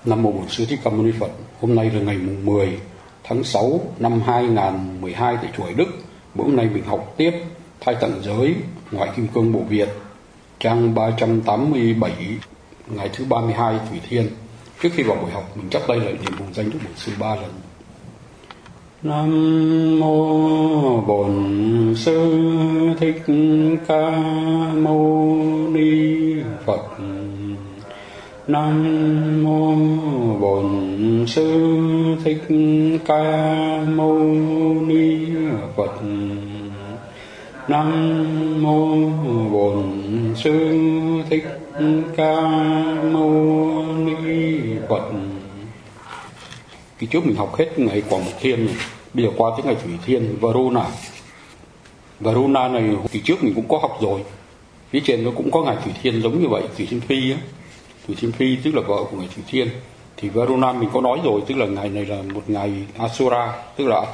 Nam mô Bổn Sư Thích Ca Mâu Ni Phật. Hôm nay là ngày 10 tháng 6 năm 2012 tại chùa Hải Đức. Bữa hôm nay mình học tiếp Thai Tạng Giới, Ngoại Kim Cương Bộ Việt, trang 387, ngày thứ 32 Thủy Thiên. Trước khi vào buổi học, mình chắp tay lại niệm hùng danh Đức Bổn Sư 3 lần. Nam mô Bổn Sư Thích Ca Mâu Ni Phật. Nam mô Bổn Sư Thích Ca Mâu Ni Phật. Nam mô Bổn Sư Thích Ca Mâu Ni Phật. Kỳ trước mình học hết ngày Quảng Mộc Thiên rồi. Bây giờ qua tới ngày Thủy Thiên Varuna. Varuna này kỳ trước mình cũng có học rồi. Phía trên nó cũng có ngày Thủy Thiên giống như vậy, Thủy Thiên Phi á. Thủy Thiên Phi tức là vợ của ngày Thủy Thiên. Thì Varuna mình có nói rồi, tức là ngày này là một ngày Asura, tức là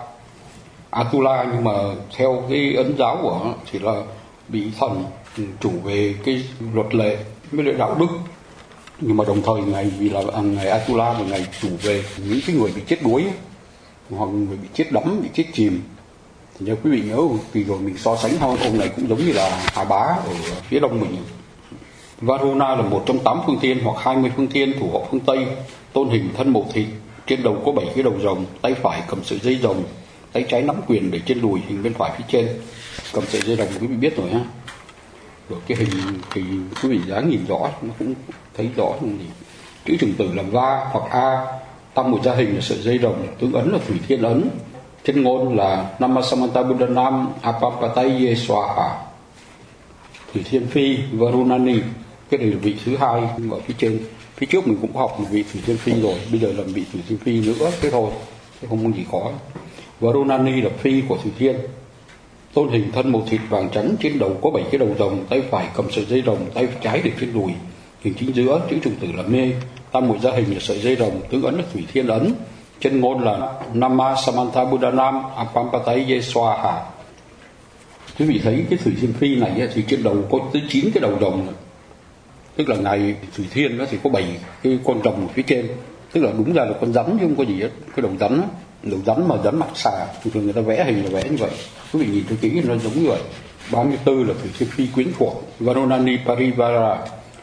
Atula, nhưng mà theo cái ấn giáo của nó thì là bị thần chủ về cái luật lệ với lại đạo đức. Nhưng mà đồng thời ngày vì là ngày Atula và ngày chủ về những cái người bị chết đuối hoặc người bị chết đắm, bị chết chìm. Thì nếu quý vị nhớ kỳ rồi mình so sánh ông này cũng giống như là Hà Bá ở phía đông mình. Varuna là một trong 8 phương thiên hoặc 20 phương thiên thủ hộ phương Tây, tôn hình thân mộ thịt, trên đầu có 7 cái đầu rồng, tay phải cầm sợi dây rồng, tay trái nắm quyền để trên đùi, hình bên phải phía trên cầm sợi dây rồng, quý vị biết rồi ha. Rồi cái hình thì quý vị dáng nhìn rõ, nó cũng thấy rõ không gì. Chữ trùng tử là Va hoặc A, tam một gia hình là sợi dây rồng, tướng ấn là Thủy Thiên ấn, chân ngôn là Namasamanta Buddhanam Apapataye Swaha. Thủy Thiên Phi Varunani, cái này là vị thứ hai ở phía trên. Phía trước mình cũng học một vị Thủy Thiên Phi rồi, bây giờ là vị Thủy Thiên Phi nữa, thế thôi, thế không có gì khó. Varunani là phi của Thủy Thiên, tôn hình thân màu thịt vàng trắng, trên đầu có 7 cái đầu rồng, tay phải cầm sợi dây rồng, tay trái để trên đùi, hình chính giữa, chữ trùng tử là Mê, tam muội gia hình là sợi dây rồng, tướng ấn là Thủy Thiên ấn, chân ngôn là Namasamanta Buddhanam Apampataye Swaha. Quý vị thấy cái Thủy Thiên Phi này thì trên đầu có tới 9 cái đầu rồng rồi. Tức là ngày Thủy Thiên đó thì có 7 cái con rồng ở phía trên, tức là đúng ra là con rắn chứ không có gì hết. Cái đầu rắn, đầu rắn mà rắn mặt xà, thường người ta vẽ hình là vẽ như vậy. Quý vị nhìn cho kỹ nó giống như vậy. 34 là Thủy Thiên Phi quyến thuộc, Varunani Parivara.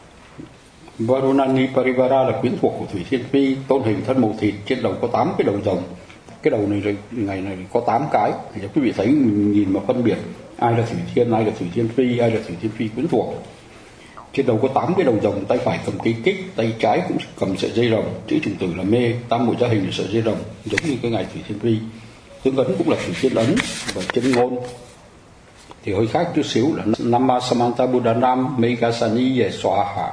Varunani Parivara là quyến thuộc của Thủy Thiên Phi, tôn hình thân màu thịt, trên đầu có 8 cái đầu rồng. Cái đầu này rồi ngày này có 8 cái, thì quý vị thấy nhìn mà phân biệt ai là Thủy Thiên, ai là Thủy Thiên Phi, ai là Thủy Thiên Phi quyến thuộc. Trên đầu có 8 cái đầu rồng, tay phải cầm cây kích, tay trái cũng cầm sợi dây rồng, chữ trùng tử là Mê, tam muội gia hình là sợi dây rồng, giống như cái ngày Thủy Thiên Phi. Tướng ấn cũng là Thủy Thiên ấn, và chân ngôn thì hơi khác chút xíu là Namasamanta Buddhanam Megasaniye Swaha.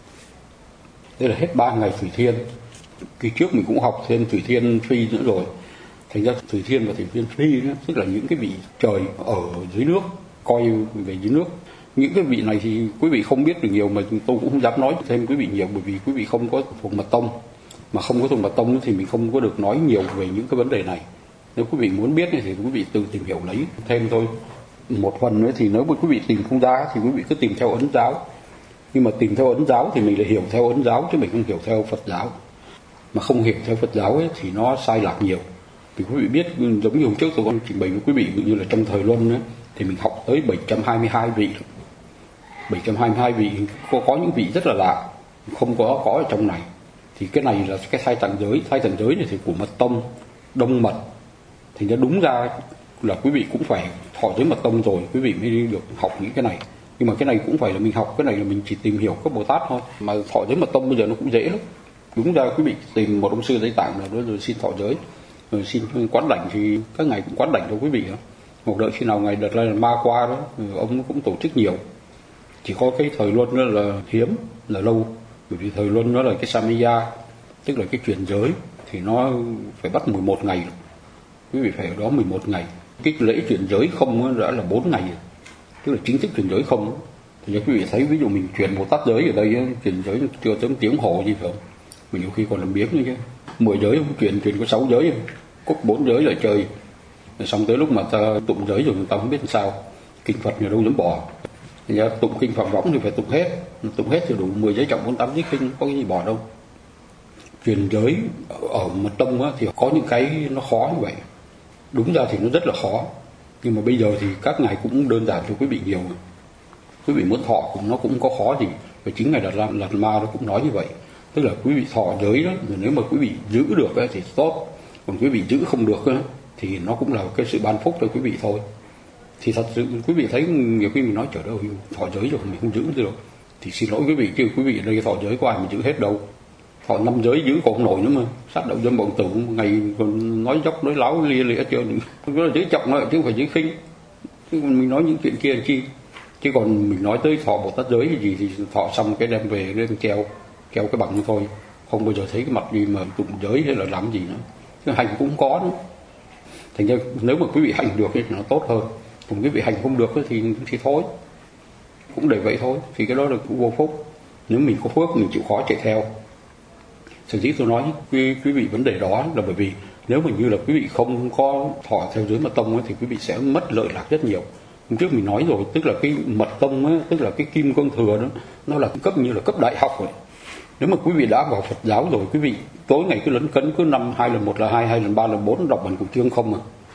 Đây là hết 3 ngày Thủy Thiên. Kỳ trước mình cũng học thêm Thủy Thiên Phi nữa rồi. Thành ra Thủy Thiên và Thủy Thiên Phi đó, tức là những cái vị trời ở dưới nước, coi về dưới nước. Những cái vị này thì quý vị không biết được nhiều, mà tôi cũng không dám nói thêm quý vị nhiều, bởi vì quý vị không có thuộc mật tông. Mà không có thuộc mật tông thì mình không có được nói nhiều về những cái vấn đề này. Nếu quý vị muốn biết thì quý vị tự tìm hiểu lấy thêm thôi. Một phần nữa thì nếu mà quý vị tìm không ra thì quý vị cứ tìm theo ấn giáo. Nhưng mà tìm theo ấn giáo thì mình lại hiểu theo ấn giáo, chứ mình không hiểu theo Phật giáo. Mà không hiểu theo Phật giáo ấy, thì nó sai lạc nhiều. Vì quý vị biết, giống như hôm trước tôi có trình bày với quý vị, như là trong thời Luân ấy, thì mình học tới 722 vị. 722 vị, có những vị rất là lạ, không có ở trong này. Thì cái này là cái thai tạng giới này thì của mật tông Đông Mật. Thì nó đúng ra là quý vị cũng phải thọ giới mật tông rồi quý vị mới được học những cái này. Nhưng mà cái này cũng phải là mình học, cái này là mình chỉ tìm hiểu các Bồ Tát thôi. Mà thọ giới mật tông bây giờ nó cũng dễ lắm. Đúng ra quý vị tìm một ông sư Tây Tạng là rồi xin thọ giới, rồi xin quán đảnh thì các ngày cũng quán đảnh cho quý vị đó. Một đợi khi nào ngày đợt ra là ma qua đó, ông cũng tổ chức nhiều. Chỉ có cái thời Luân đó là hiếm, là lâu. Bởi vì thời Luân nó là cái Samaya, tức là cái truyền giới, thì nó phải bắt 11 ngày. Quý vị phải ở đó 11 ngày. Cái lễ truyền giới không đã là 4 ngày, tức là chính thức truyền giới không. Thì quý vị thấy ví dụ mình truyền Bồ Tát giới ở đây, truyền giới chưa tới tiếng hồ gì phải không? Mình nhiều khi còn làm biếng nữa chứ. 10 giới không truyền có 6 giới, cúc 4 giới lại chơi. Rồi xong tới lúc mà ta tụng giới rồi người ta không biết làm sao. Kinh Phật người đâu dám bỏ. Thì tụng kinh Phạm Võng thì phải tụng hết thì đủ 10 giới trọng 48 giới kinh, có cái gì bỏ đâu. truyền giới ở mật tông á, thì có những cái nó khó như vậy. Đúng ra thì nó rất là khó, nhưng mà bây giờ thì các ngài cũng đơn giản cho quý vị nhiều. Quý vị muốn thọ nó cũng có khó gì, và chính ngài Đạt Lạt Ma nó cũng nói như vậy. Tức là quý vị thọ giới đó, nếu mà quý vị giữ được ấy, thì tốt, còn quý vị giữ không được ấy, thì nó cũng là cái sự ban phúc cho quý vị thôi. Thì thật sự quý vị thấy nhiều khi mình nói trời ơi thọ giới rồi mình không giữ được, thì xin lỗi quý vị chứ quý vị ở đây thọ giới có ai mà giữ hết đâu. Thọ 5 giới giữ còn không nổi nữa mà, sát động dâm bọn tử ngày còn nói dốc nói láo lia lịa chưa, đó là giới trọng chứ không phải giới khinh. Chứ mình nói những chuyện kia làm chi, chứ còn mình nói tới thọ Bồ Tát giới gì thì thọ xong cái đem về lên treo cái bằng thôi, không bao giờ thấy cái mặt gì mà tụng giới hay là làm gì nữa. Cái hành cũng có nữa. Thành ra nếu mà quý vị hành được thì nó tốt hơn, còn quý vị hành không được thì thôi, cũng để vậy thôi, thì cái đó là cũng vô phúc. Nếu mình có phước mình chịu khó chạy theo. Sở dĩ tôi nói quý vị vấn đề đó là bởi vì nếu mà như là quý vị không có thọ theo giới mật tông ấy, thì quý vị sẽ mất lợi lạc rất nhiều. Hôm trước mình nói rồi, tức là cái mật tông ấy, tức là cái kim cương thừa đó, nó là cấp như là cấp đại học rồi. Nếu mà quý vị đã vào Phật giáo rồi, quý vị tối ngày cứ lấn cấn, cứ năm 2 lần 1 là 2, 2 lần 3 là 4 đọc bản cục chương không à.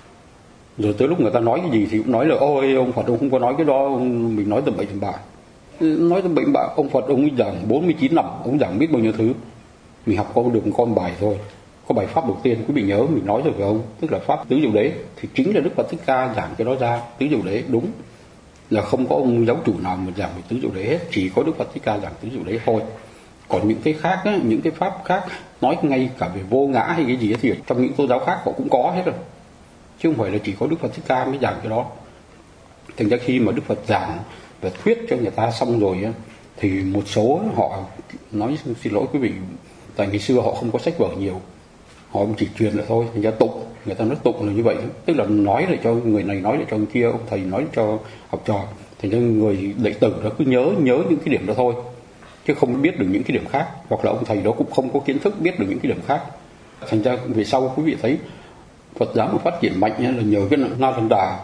Rồi tới lúc người ta nói cái gì thì cũng nói là ôi ông Phật ông không có nói cái đó, mình nói tầm bậy tầm bạ. Nói tầm bậy tầm bạ, ông Phật ông giảng 49 năm, ông giảng biết bao nhiêu thứ. Mình học có được một con bài thôi. Có bài pháp đầu tiên quý vị nhớ mình nói rồi phải không? Tức là pháp tứ diệu đế, thì chính là Đức Phật Thích Ca giảng cái đó ra. Tứ diệu đế đúng là không có ông giáo chủ nào mà giảng về tứ diệu đế hết, chỉ có Đức Phật Thích Ca giảng tứ diệu đế thôi. Còn những cái khác á, những cái pháp khác nói ngay cả về vô ngã hay cái gì ấy, thì trong những tôn giáo khác họ cũng có hết rồi, chứ không phải là chỉ có Đức Phật Thích Ca mới giảng cái đó. Thành ra khi mà Đức Phật giảng và thuyết cho người ta xong rồi á, thì một số họ nói xin lỗi quý vị, tại ngày xưa họ không có sách vở nhiều, họ chỉ truyền lại thôi, thành ra tụng, người ta nói tụng là như vậy, tức là nói lại cho người này, nói lại cho người kia, ông thầy nói cho học trò, thành ra người đệ tử đó cứ nhớ những cái điểm đó thôi, chứ không biết được những cái điểm khác, hoặc là ông thầy đó cũng không có kiến thức biết được những cái điểm khác. Thành ra về sau quý vị thấy Phật giáo mà phát triển mạnh là nhờ cái Nalanda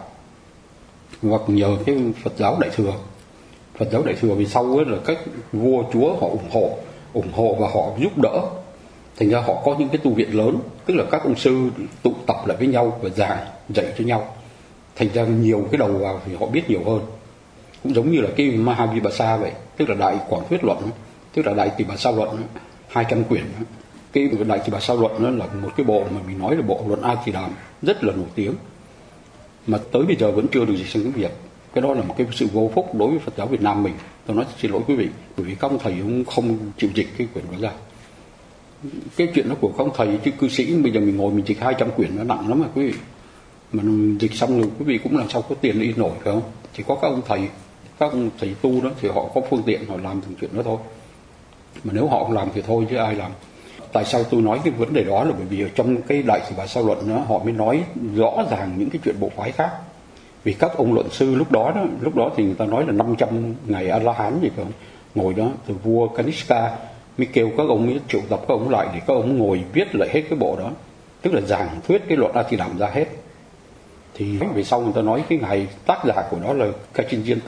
hoặc nhờ cái Phật giáo Đại thừa. Phật giáo Đại thừa vì sau là các vua chúa họ ủng hộ và họ giúp đỡ, thành ra họ có những cái tu viện lớn, tức là các ông sư tụ tập lại với nhau và dạy cho nhau, thành ra nhiều cái đầu vào thì họ biết nhiều hơn. Cũng giống như là cái Mahavibhasa vậy, tức là Đại Quảng Thuyết Luận, tức là Đại Tỳ Bà Sa Luận 200 quyển. Cái Đại Tỳ Bà Sa Luận đó là một cái bộ mà mình nói là bộ luận A Tỳ Đàm rất là nổi tiếng, mà tới bây giờ vẫn chưa được dịch sang tiếng Việt. Cái đó là một cái sự vô phúc đối với Phật giáo Việt Nam mình. Tôi nói xin lỗi quý vị, bởi vì các ông thầy cũng không chịu dịch cái quyển đó ra. Cái chuyện đó của các ông thầy, chứ cư sĩ bây giờ mình ngồi mình dịch 200 quyển nó nặng lắm mà quý vị. Mà dịch xong rồi quý vị cũng làm sao có tiền đi nổi, phải không? Chỉ có các ông thầy tu đó thì họ có phương tiện họ làm từng chuyện đó thôi. Mà nếu họ không làm thì thôi chứ ai làm. Tại sao tôi nói cái vấn đề đó là bởi vì ở trong cái Đại Tỳ Bà Sa Luận đó, họ mới nói rõ ràng những cái chuyện bộ phái khác. Vì các ông luận sư lúc đó thì người ta nói là 500 ngày A-la-hán gì phải không? Ngồi đó từ vua Kanishka mới kêu các ông mới triệu tập các ông lại để các ông ngồi viết lại hết cái bộ đó, tức là giảng thuyết cái luận A Tỳ Đàm ra hết. Thì về sau người ta nói cái ngày tác giả của nó là Kachin Diên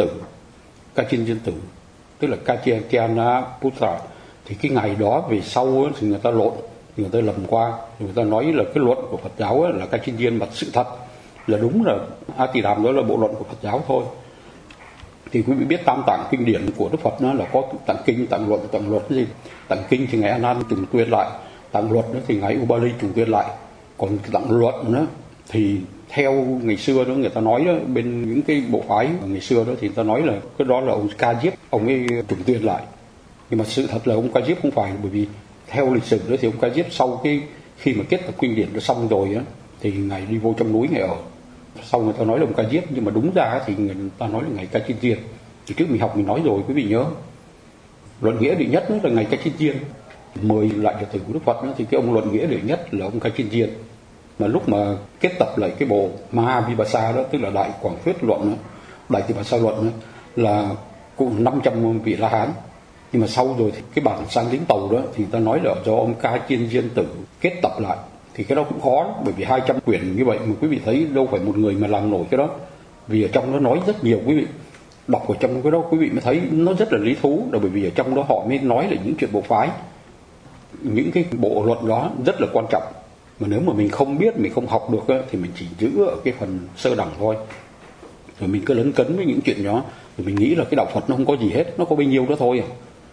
Tử, tức là Katyayana Putra. Thì cái ngày đó về sau thì người ta lộn, người ta lầm qua, người ta nói là cái luận của Phật giáo là Kachin Diên mặt sự thật, là đúng là A Tỳ Đàm đó là bộ luận của Phật giáo thôi. Thì quý vị biết tam tạng kinh điển của Đức Phật nó là có tạng kinh, tạng luận cái gì? Tạng kinh thì ngài A Nan trùng tuyên lại, tạng luật đó thì ngài Ubali trùng tuyên lại, còn tạng luận đó thì theo ngày xưa đó người ta nói đó, bên những cái bộ phái ngày xưa đó thì người ta nói là cái đó là ông Ca Diếp ông ấy trùng tuyên lại. Nhưng mà sự thật là ông Ca Diếp không phải, bởi vì theo lịch sử đó thì ông Ca Diếp sau khi mà kết tập kinh điển nó xong rồi á thì ngài đi vô trong núi ngài ở. Sau người ta nói là ông Ca Diếp, nhưng mà đúng ra thì người ta nói là ngài Ca Chiên Diên. Thì trước mình học mình nói rồi quý vị nhớ, luận nghĩa đệ nhất là ngài Ca Chiên Diên. 10 lại đệ tử của Đức Phật đó, thì cái ông luận nghĩa đệ nhất là ông Ca Chiên Diên. Mà lúc mà kết tập lại cái bộ Mahavibhasa đó, tức là Đại Quảng Thuyết Luận đó, Đại Tỳ Bà Sa Luận đó, là cũng 500 vị La Hán. Nhưng mà sau rồi thì cái bản sang tiếng Tàu đó thì ta nói là do ông Ca Chiên Diên Tử kết tập lại. Thì cái đó cũng khó, bởi vì 200 quyển như vậy mà quý vị thấy đâu phải một người mà làm nổi cái đó. Vì ở trong nó nói rất nhiều, quý vị đọc ở trong cái đó quý vị mới thấy nó rất là lý thú, là bởi vì ở trong đó họ mới nói là những chuyện bộ phái. những cái bộ luật đó rất là quan trọng, mà nếu mà mình không biết, mình không học được thì mình chỉ giữ ở cái phần sơ đẳng thôi, rồi mình cứ lấn cấn với những chuyện đó, rồi mình nghĩ là cái đạo Phật nó không có gì hết, nó có bấy nhiêu đó thôi.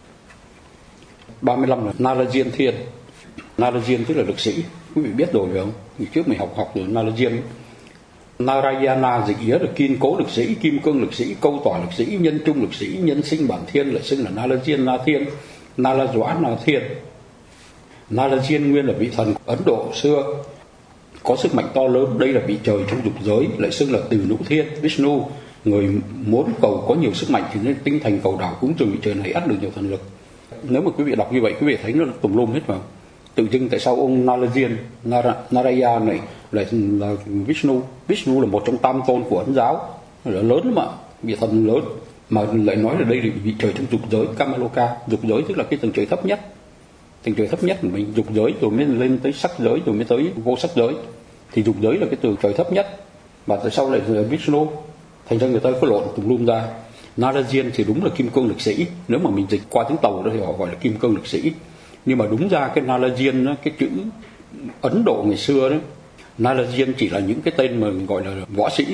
35 là Narayana Thiên. Narayana tức là lực sĩ, quý vị biết rồi phải không? Ngày trước mình học rồi Narayana. Narayana dịch nghĩa là kiên cố lực sĩ, kim cương lực sĩ, câu tỏa lực sĩ, nhân trung lực sĩ, nhân sinh bản thiên, lại xưng là Narayana Thiên, Narayana Thiên. Narayana nguyên là vị thần Ấn Độ xưa, có sức mạnh to lớn, đây là vị trời trong dục giới, lại xưng là Từ Nụ Thiên, Vishnu. Người muốn cầu có nhiều sức mạnh thì nên tinh thành cầu đảo cúng dường vị trời này ắt được nhiều thần lực. Nếu mà quý vị đọc như vậy, quý vị thấy nó tùm lum hết vào. Tự dưng tại sao ông Narayana này lại là Vishnu? Vishnu là một trong tam tôn của Ấn giáo, là lớn lắm ạ, vị thần lớn, mà lại nói là đây là vị trời trong dục giới, Kamaloka. Dục giới tức là cái tầng trời thấp nhất, tầng trời thấp nhất của mình, dục giới rồi mới lên tới sắc giới, rồi mới tới vô sắc giới, thì dục giới là cái tầng trời thấp nhất. Mà tại sao lại là Vishnu? Thành ra người ta có lộn tùm lum ra. Narayana thì đúng là kim cương lực sĩ, nếu mà mình dịch qua tiếng Tàu đó thì họ gọi là kim cương lực sĩ. Nhưng mà đúng ra cái Narayana, cái chữ Ấn Độ ngày xưa đó, Narayana chỉ là những cái tên mà gọi là võ sĩ,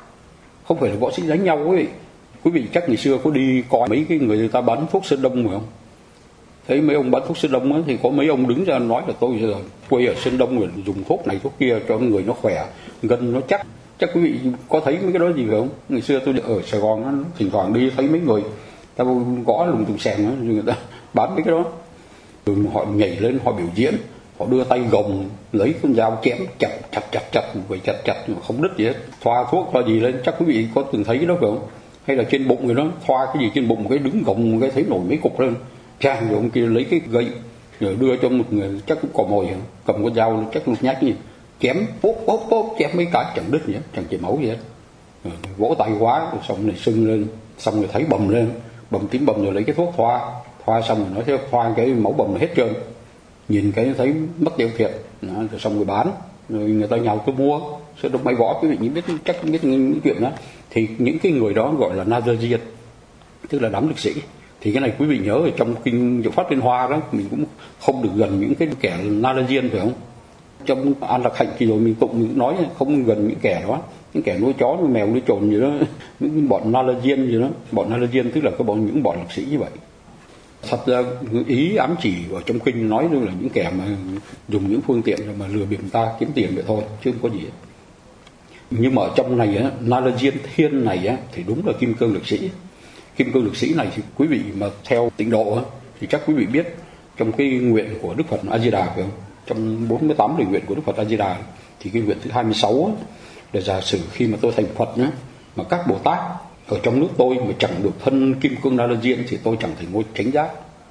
không phải là võ sĩ đánh nhau ấy. Quý vị chắc ngày xưa có đi coi mấy cái người ta bán thuốc Sơn Đông phải không? Thấy mấy ông bán thuốc Sơn Đông thì có mấy ông đứng ra nói là tôi giờ quê ở Sơn Đông rồi dùng thuốc này thuốc kia cho người nó khỏe, gân nó chắc. Chắc quý vị có thấy mấy cái đó gì phải không? Ngày xưa tôi ở Sài Gòn thỉnh thoảng đi thấy mấy người ta gõ lùng tùng sèn rồi người ta bán mấy cái đó. Rồi họ nhảy lên họ biểu diễn, họ đưa tay gồng lấy con dao chém chặt phải chặt không đứt gì hết, thoa thuốc thoa gì lên. Chắc quý vị có từng thấy cái đó phải không? Hay là trên bụng người đó thoa cái gì trên bụng, cái đứng gồng cái thấy nổi mấy cục lên, chàng rồi ông kia lấy cái gậy rồi đưa cho một người chắc cũng cò mồi, cầm con dao chắc một nhát gì chém bốp chém mấy cái chẳng đứt gì hết, chẳng chảy máu gì hết. Rồi, vỗ tay quá rồi xong này sưng lên, xong rồi thấy bầm lên, bầm tím bầm, rồi lấy cái thuốc thoa xong rồi nói theo thoa cái máu bầm hết trơn, nhìn cái thấy mất tiêu thiệt đó, rồi xong rồi bán, rồi người ta nhào tôi mua. Sơn Đông Mai Võ quý vị biết chắc biết những chuyện đó. Thì những cái người đó gọi là Narayana, tức là đám lực sĩ. Thì cái này quý vị nhớ ở trong kinh Diệu Pháp Liên Hoa đó, mình cũng không được gần những cái kẻ Narayana phải không? Trong An Lạc Hạnh thì rồi mình tụng nói không gần những kẻ đó, những kẻ nuôi chó nuôi mèo nuôi trồn gì đó, những bọn Narayana gì đó. Bọn Narayana tức là những bọn lực sĩ như vậy. Thật ra ý ám chỉ ở trong kinh nói là những kẻ mà dùng những phương tiện mà lừa bịp người ta kiếm tiền vậy thôi, chứ không có gì. Nhưng mà ở trong này á, Narayana Thiên này á, thì đúng là kim cương lực sĩ. Kim cương lực sĩ này thì quý vị mà theo tịnh độ á, thì chắc quý vị biết trong cái nguyện của Đức Phật A Di Đà phải không? Trong 48 lời nguyện của Đức Phật A Di Đà thì cái nguyện thứ 26 á, là giả sử khi mà tôi thành Phật nhá, mà các Bồ Tát ở trong nước tôi mà chẳng được thân kim cương Narayana thì tôi chẳng thể ngôi chánh giác.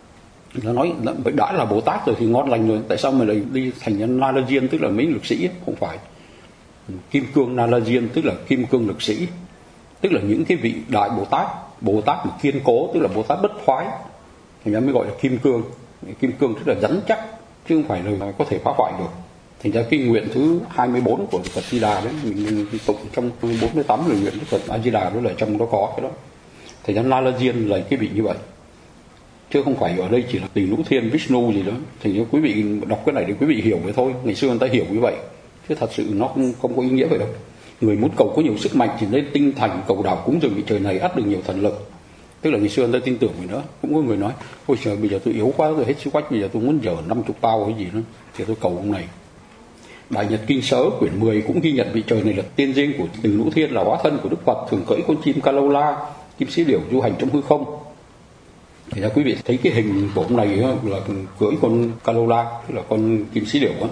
Nó nói đã là Bồ Tát rồi thì ngon lành rồi, tại sao mà lại đi thành Narayana tức là mấy lực sĩ? Không phải. Kim cương Narayana tức là kim cương lực sĩ, tức là những cái vị đại Bồ Tát mà kiên cố, tức là Bồ Tát bất thoái, thành ra mới gọi là kim cương. Kim cương tức là rắn chắc, chứ không phải là có thể phá hoại được. Thành ra cái nguyện thứ 24 của Phật Di Đà đấy, mình tụng trong 48 lời nguyện của Phật A Di Đà đó, là trong đó có cái đó. Thành ra Narayana là cái vị như vậy, chứ không phải ở đây chỉ là Từ Nụ Thiên, Vishnu gì đó. Thì nếu quý vị đọc cái này để quý vị hiểu vậy thôi, ngày xưa người ta hiểu như vậy, chứ thật sự nó không có ý nghĩa vậy đâu. Người muốn cầu có nhiều sức mạnh thì nên tinh thành cầu đảo cúng dường vị trời này ắt được nhiều thần lực. Tức là ngày xưa người ta tin tưởng mình nữa. Cũng có người nói ôi trời, bây giờ tôi yếu quá rồi, hết sức quách, bây giờ tôi muốn dở 50 bao hay gì đó thì tôi cầu ông này. Đại Nhật Kinh Sớ quyển 10 cũng ghi nhận vị trời này là tiên dinh của Từ Nụ Thiên, là hóa thân của Đức Phật, thường cưỡi con chim Kalola, kim sĩ điểu du hành trong hư không. Thì ra quý vị thấy cái hình của ông này là cưỡi con Kalola, tức là con kim sĩ điểu á.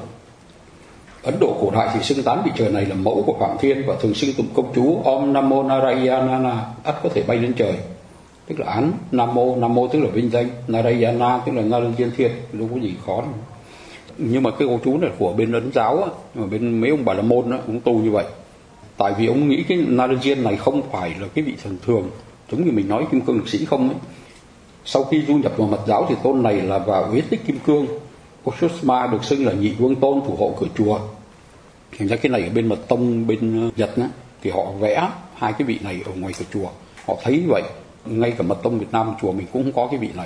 Ấn Độ cổ đại thì xưng tán vị trời này là mẫu của Phạm Thiên và thường xưng tụng công chú Om Namo Narayana, ắt có thể bay lên trời. Tức là án Namo tức là vinh danh, Narayana tức là Narayana Thiên, đâu có gì khó đâu. Nhưng mà cái câu chú này của bên Ấn giáo á, mà bên mấy ông Bà La Môn á, ông tu như vậy. Tại vì ông nghĩ cái Narayana này không phải là cái vị thần thường, giống như mình nói kim cương lực sĩ không ấy. Sau khi du nhập vào Mật giáo thì tôn này là vào huyết tích kim cương. Oshusma được xưng là nhị vương tôn thủ hộ cửa chùa. Thành ra cái này ở bên Mật tông bên Nhật á, thì họ vẽ hai cái vị này ở ngoài cửa chùa. Họ thấy vậy, ngay cả Mật tông Việt Nam chùa mình cũng không có cái vị này.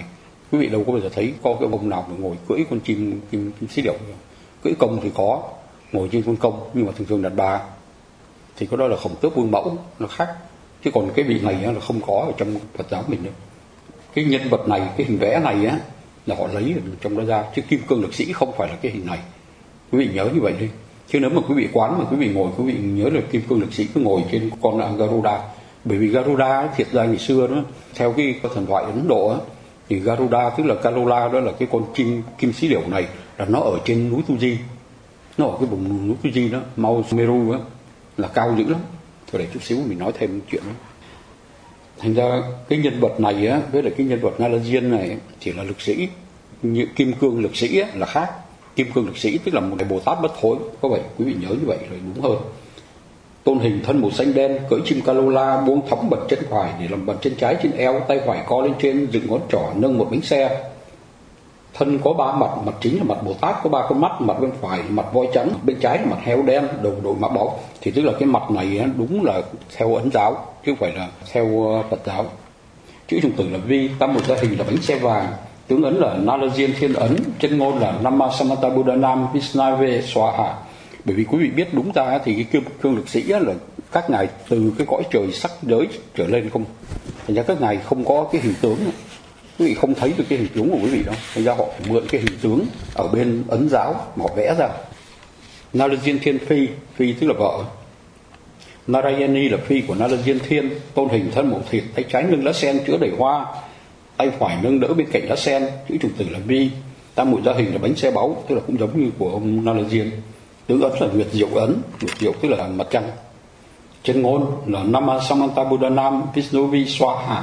Quý vị đâu có bao giờ thấy có cái ông nào mà ngồi cưỡi con chim xí điểu không? Cưỡi công thì có, ngồi trên con công, nhưng mà thường thường đàn bà thì có đó là Khổng Tước Vương Mẫu, nó khác. Chứ còn cái vị này là không có ở trong Phật giáo mình đâu. Cái nhân vật này, cái hình vẽ này á, là họ lấy ở trong đó ra, chứ Kim Cương Lực Sĩ không phải là cái hình này. Quý vị nhớ như vậy đi. Chứ nếu mà quý vị quán mà quý vị ngồi, quý vị nhớ là Kim Cương Lực Sĩ cứ ngồi trên con Garuda. Bởi vì Garuda thiệt ra ngày xưa đó, theo cái thần thoại Ấn Độ á, thì Garuda tức là Garuda, đó là cái con chim kim xí điểu này, là nó ở trên núi Tu Di, nó ở cái vùng núi Tu Di đó, Mount Meru á, là cao dữ lắm. Thôi để chút xíu mình nói thêm chuyện đó. Thành ra cái nhân vật này á, với lại cái nhân vật Narayan này chỉ là lực sĩ, như Kim Cương Lực Sĩ á, là khác. Kim Cương Lực Sĩ tức là một cái Bồ Tát bất thối, có vậy quý vị nhớ như vậy rồi đúng hơn. Tôn hình thân màu xanh đen, cưỡi chim Kalola, buông thõng bật chân phải để làm bàn chân trái trên eo, tay phải co lên trên, dựng ngón trỏ nâng một bánh xe. Thân có 3 mặt, mặt chính là mặt Bồ Tát, có 3 con mắt, mặt bên phải là mặt voi trắng, bên trái là mặt heo đen, đầu đội mã báu. Thì tức là cái mặt này đúng là theo Ấn giáo, chứ không phải là theo Phật giáo. Chữ trùng tử là Vi, tam một gia hình là bánh xe vàng, tướng ấn là Narayan Thiên Ấn, chân ngôn là Nama Samanta Buddhanam Visnave Swaha. Bởi vì quý vị biết đúng ra thì cái Kim Cương Lực Sĩ là các ngài từ cái cõi trời sắc giới trở lên không. Thành ra các ngài không có cái hình tướng, quý vị không thấy được cái hình tướng của quý vị đâu. Thành ra họ phải mượn cái hình tướng ở bên Ấn giáo mà họ vẽ ra. Narayan Thiên Phi, Phi tức là vợ. Narayani là phi của Narayan Thiên, tôn hình thân màu thịt, tay trái nâng lá sen chứa đầy hoa, tay phải nâng đỡ bên cạnh lá sen, chữ trùng tử là Vi. Tam muội gia hình là bánh xe báu, tức là cũng giống như của ông Narayan. Tướng ấn là Nguyệt Diệu Ấn, Nguyệt Diệu tức là mặt trăng. Chân ngôn là Nama Samanta Buddhanam Visnovi Swaha.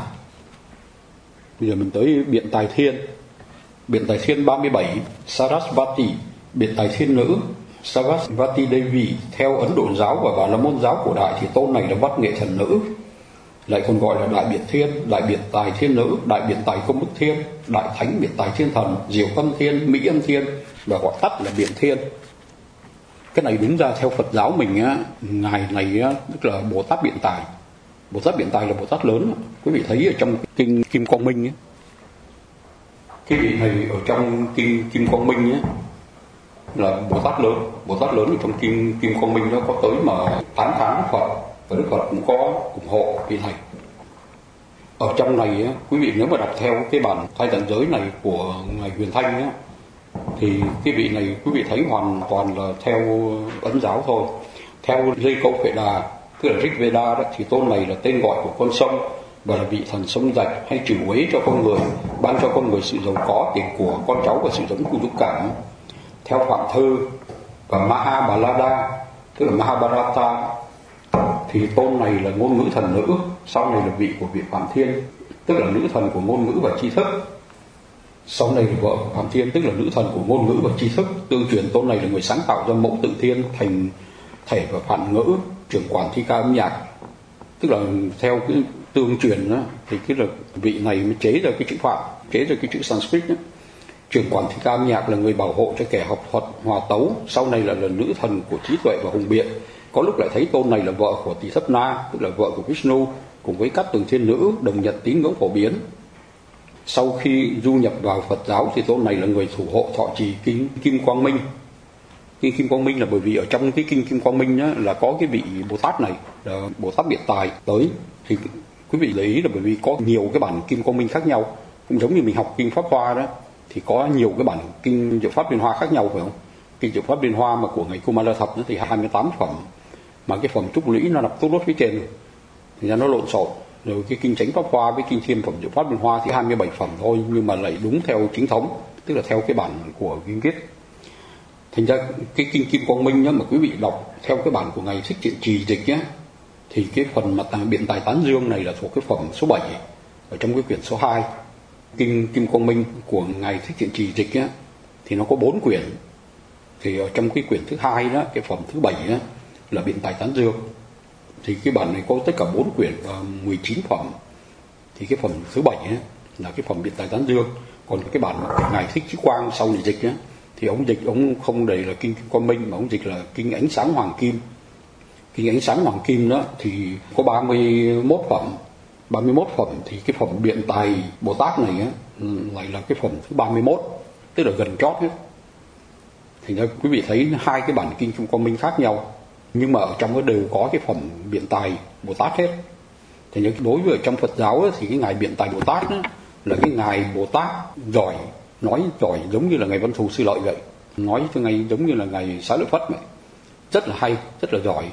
Bây giờ mình tới biện tài thiên. Biện tài thiên 37, Sarasvati, biện tài thiên nữ Sarasvati Devi. Theo Ấn Độ giáo và Bà La Môn giáo cổ đại thì tôn này là văn nghệ thần nữ, lại còn gọi là đại biện thiên, đại biện tài thiên nữ, đại biện tài công đức thiên, đại thánh biện tài thiên thần, diệu âm thiên, mỹ âm thiên, và gọi tắt là biện thiên. Cái này đúng ra theo Phật giáo mình á, ngài này á, tức là Bồ Tát Biện Tài. Bồ Tát Biện Tài là Bồ Tát lớn. Quý vị thấy ở trong kinh Kim Quang Minh á, cái vị này ở trong kinh Kim Quang Minh á là Bồ Tát lớn. Bồ Tát lớn ở trong kinh Kim Quang Minh nó có tới mà 8 tháng Phật, và Đức Phật cũng có ủng hộ vị này. Ở trong này á, quý vị nếu mà đọc theo cái bản khai tạng giới này của ngài Huyền Thanh á, thì cái vị này quý vị thấy hoàn toàn là theo Ấn giáo thôi. Theo Dây Câu Phệ Đà, tức là Rig Veda đó, thì tôn này là tên gọi của con sông và là vị thần sông rạch hay trừ uế cho con người, ban cho con người sự giàu có, tiền của, con cháu và sự giống cùng dũng cảm. Theo Phạm Thư và Mahabharata, tức là Mahabharata, thì tôn này là ngôn ngữ thần nữ, sau này là vị của vị Phạm Thiên, tức là nữ thần của ngôn ngữ và tri thức. Sau này là vợ Phạm Thiên, tức là nữ thần của ngôn ngữ và tri thức. Tương truyền tôn này là người sáng tạo ra mẫu tự thiên, thành thể và phản ngữ, trưởng quản thi ca âm nhạc. Tức là theo cái tương truyền đó, thì cái là vị này mới chế ra cái chữ Phạm, chế ra cái chữ Sanskrit đó. Trưởng quản thi ca âm nhạc là người bảo hộ cho kẻ học thuật hòa tấu. Sau này là nữ thần của trí tuệ và hùng biện. Có lúc lại thấy tôn này là vợ của Tỷ Thất Na, tức là vợ của Vishnu, cùng với các tường thiên nữ đồng nhật tín ngưỡng phổ biến. Sau khi du nhập vào Phật giáo thì tôn này là người thủ hộ thọ trì kinh Kim Quang Minh. Kinh Kim Quang Minh là bởi vì ở trong cái kinh Kim Quang Minh á, là có cái vị Bồ Tát này là Bồ Tát Biện Tài tới. Thì quý vị để ý là bởi vì có nhiều cái bản Kim Quang Minh khác nhau, cũng giống như mình học kinh Pháp Hoa đó, thì có nhiều cái bản kinh Diệu Pháp Liên Hoa khác nhau, phải không? Kinh Diệu Pháp Liên Hoa mà của ngài Kumara Thập thì 28 phẩm, mà cái phẩm trúc lũy nó nằm tốt lốt phía trên rồi, thì ra nó lộn xộn. Rồi cái kinh Chánh Pháp Hoa với kinh Thiên Phẩm Diệu Pháp Liên Hoa thì 27 phẩm thôi, nhưng mà lại đúng theo chính thống, tức là theo cái bản của kinh viết. Thành ra cái kinh Kim Quang Minh nhá, mà quý vị đọc theo cái bản của ngài Thích Thiện Trì dịch nhé, thì cái phần mà Biện Tài Tán Dương này là thuộc cái phẩm số 7 ở trong cái quyển số 2. Kinh Kim Quang Minh của ngài Thích Thiện Trì dịch nhé, thì nó có 4 quyển. Thì ở trong cái quyển thứ 2 đó, cái phẩm thứ 7 đó, là Biện Tài Tán Dương. Thì cái bản này có tất cả 4 quyển và 19 phẩm. Thì cái phẩm thứ 7 ấy, là cái phẩm Biện Tài Tán Dương. Còn cái bản của ngài Thích Trí Quang sau này dịch ấy, thì ông dịch ông không đầy là kinh Kim Quang Minh, mà ông dịch là kinh Ánh Sáng Hoàng Kim. Kinh Ánh Sáng Hoàng Kim đó thì có 31 phẩm. 31 phẩm thì cái phẩm Biện Tài Bồ Tát này á, lại là cái phẩm thứ 31, tức là gần chót hết. Thì ra quý vị thấy hai cái bản kinh Kim Quang Minh khác nhau, nhưng mà ở trong nó đều có cái phẩm biện tài Bồ Tát hết. Thì đối với trong Phật giáo ấy, thì cái ngài biện tài Bồ Tát ấy, là cái ngài Bồ Tát giỏi, nói giỏi giống như là ngài Văn Thù Sư Lợi vậy, nói cho ngài giống như là ngài Xá Lợi Phất vậy, rất là hay, rất là giỏi.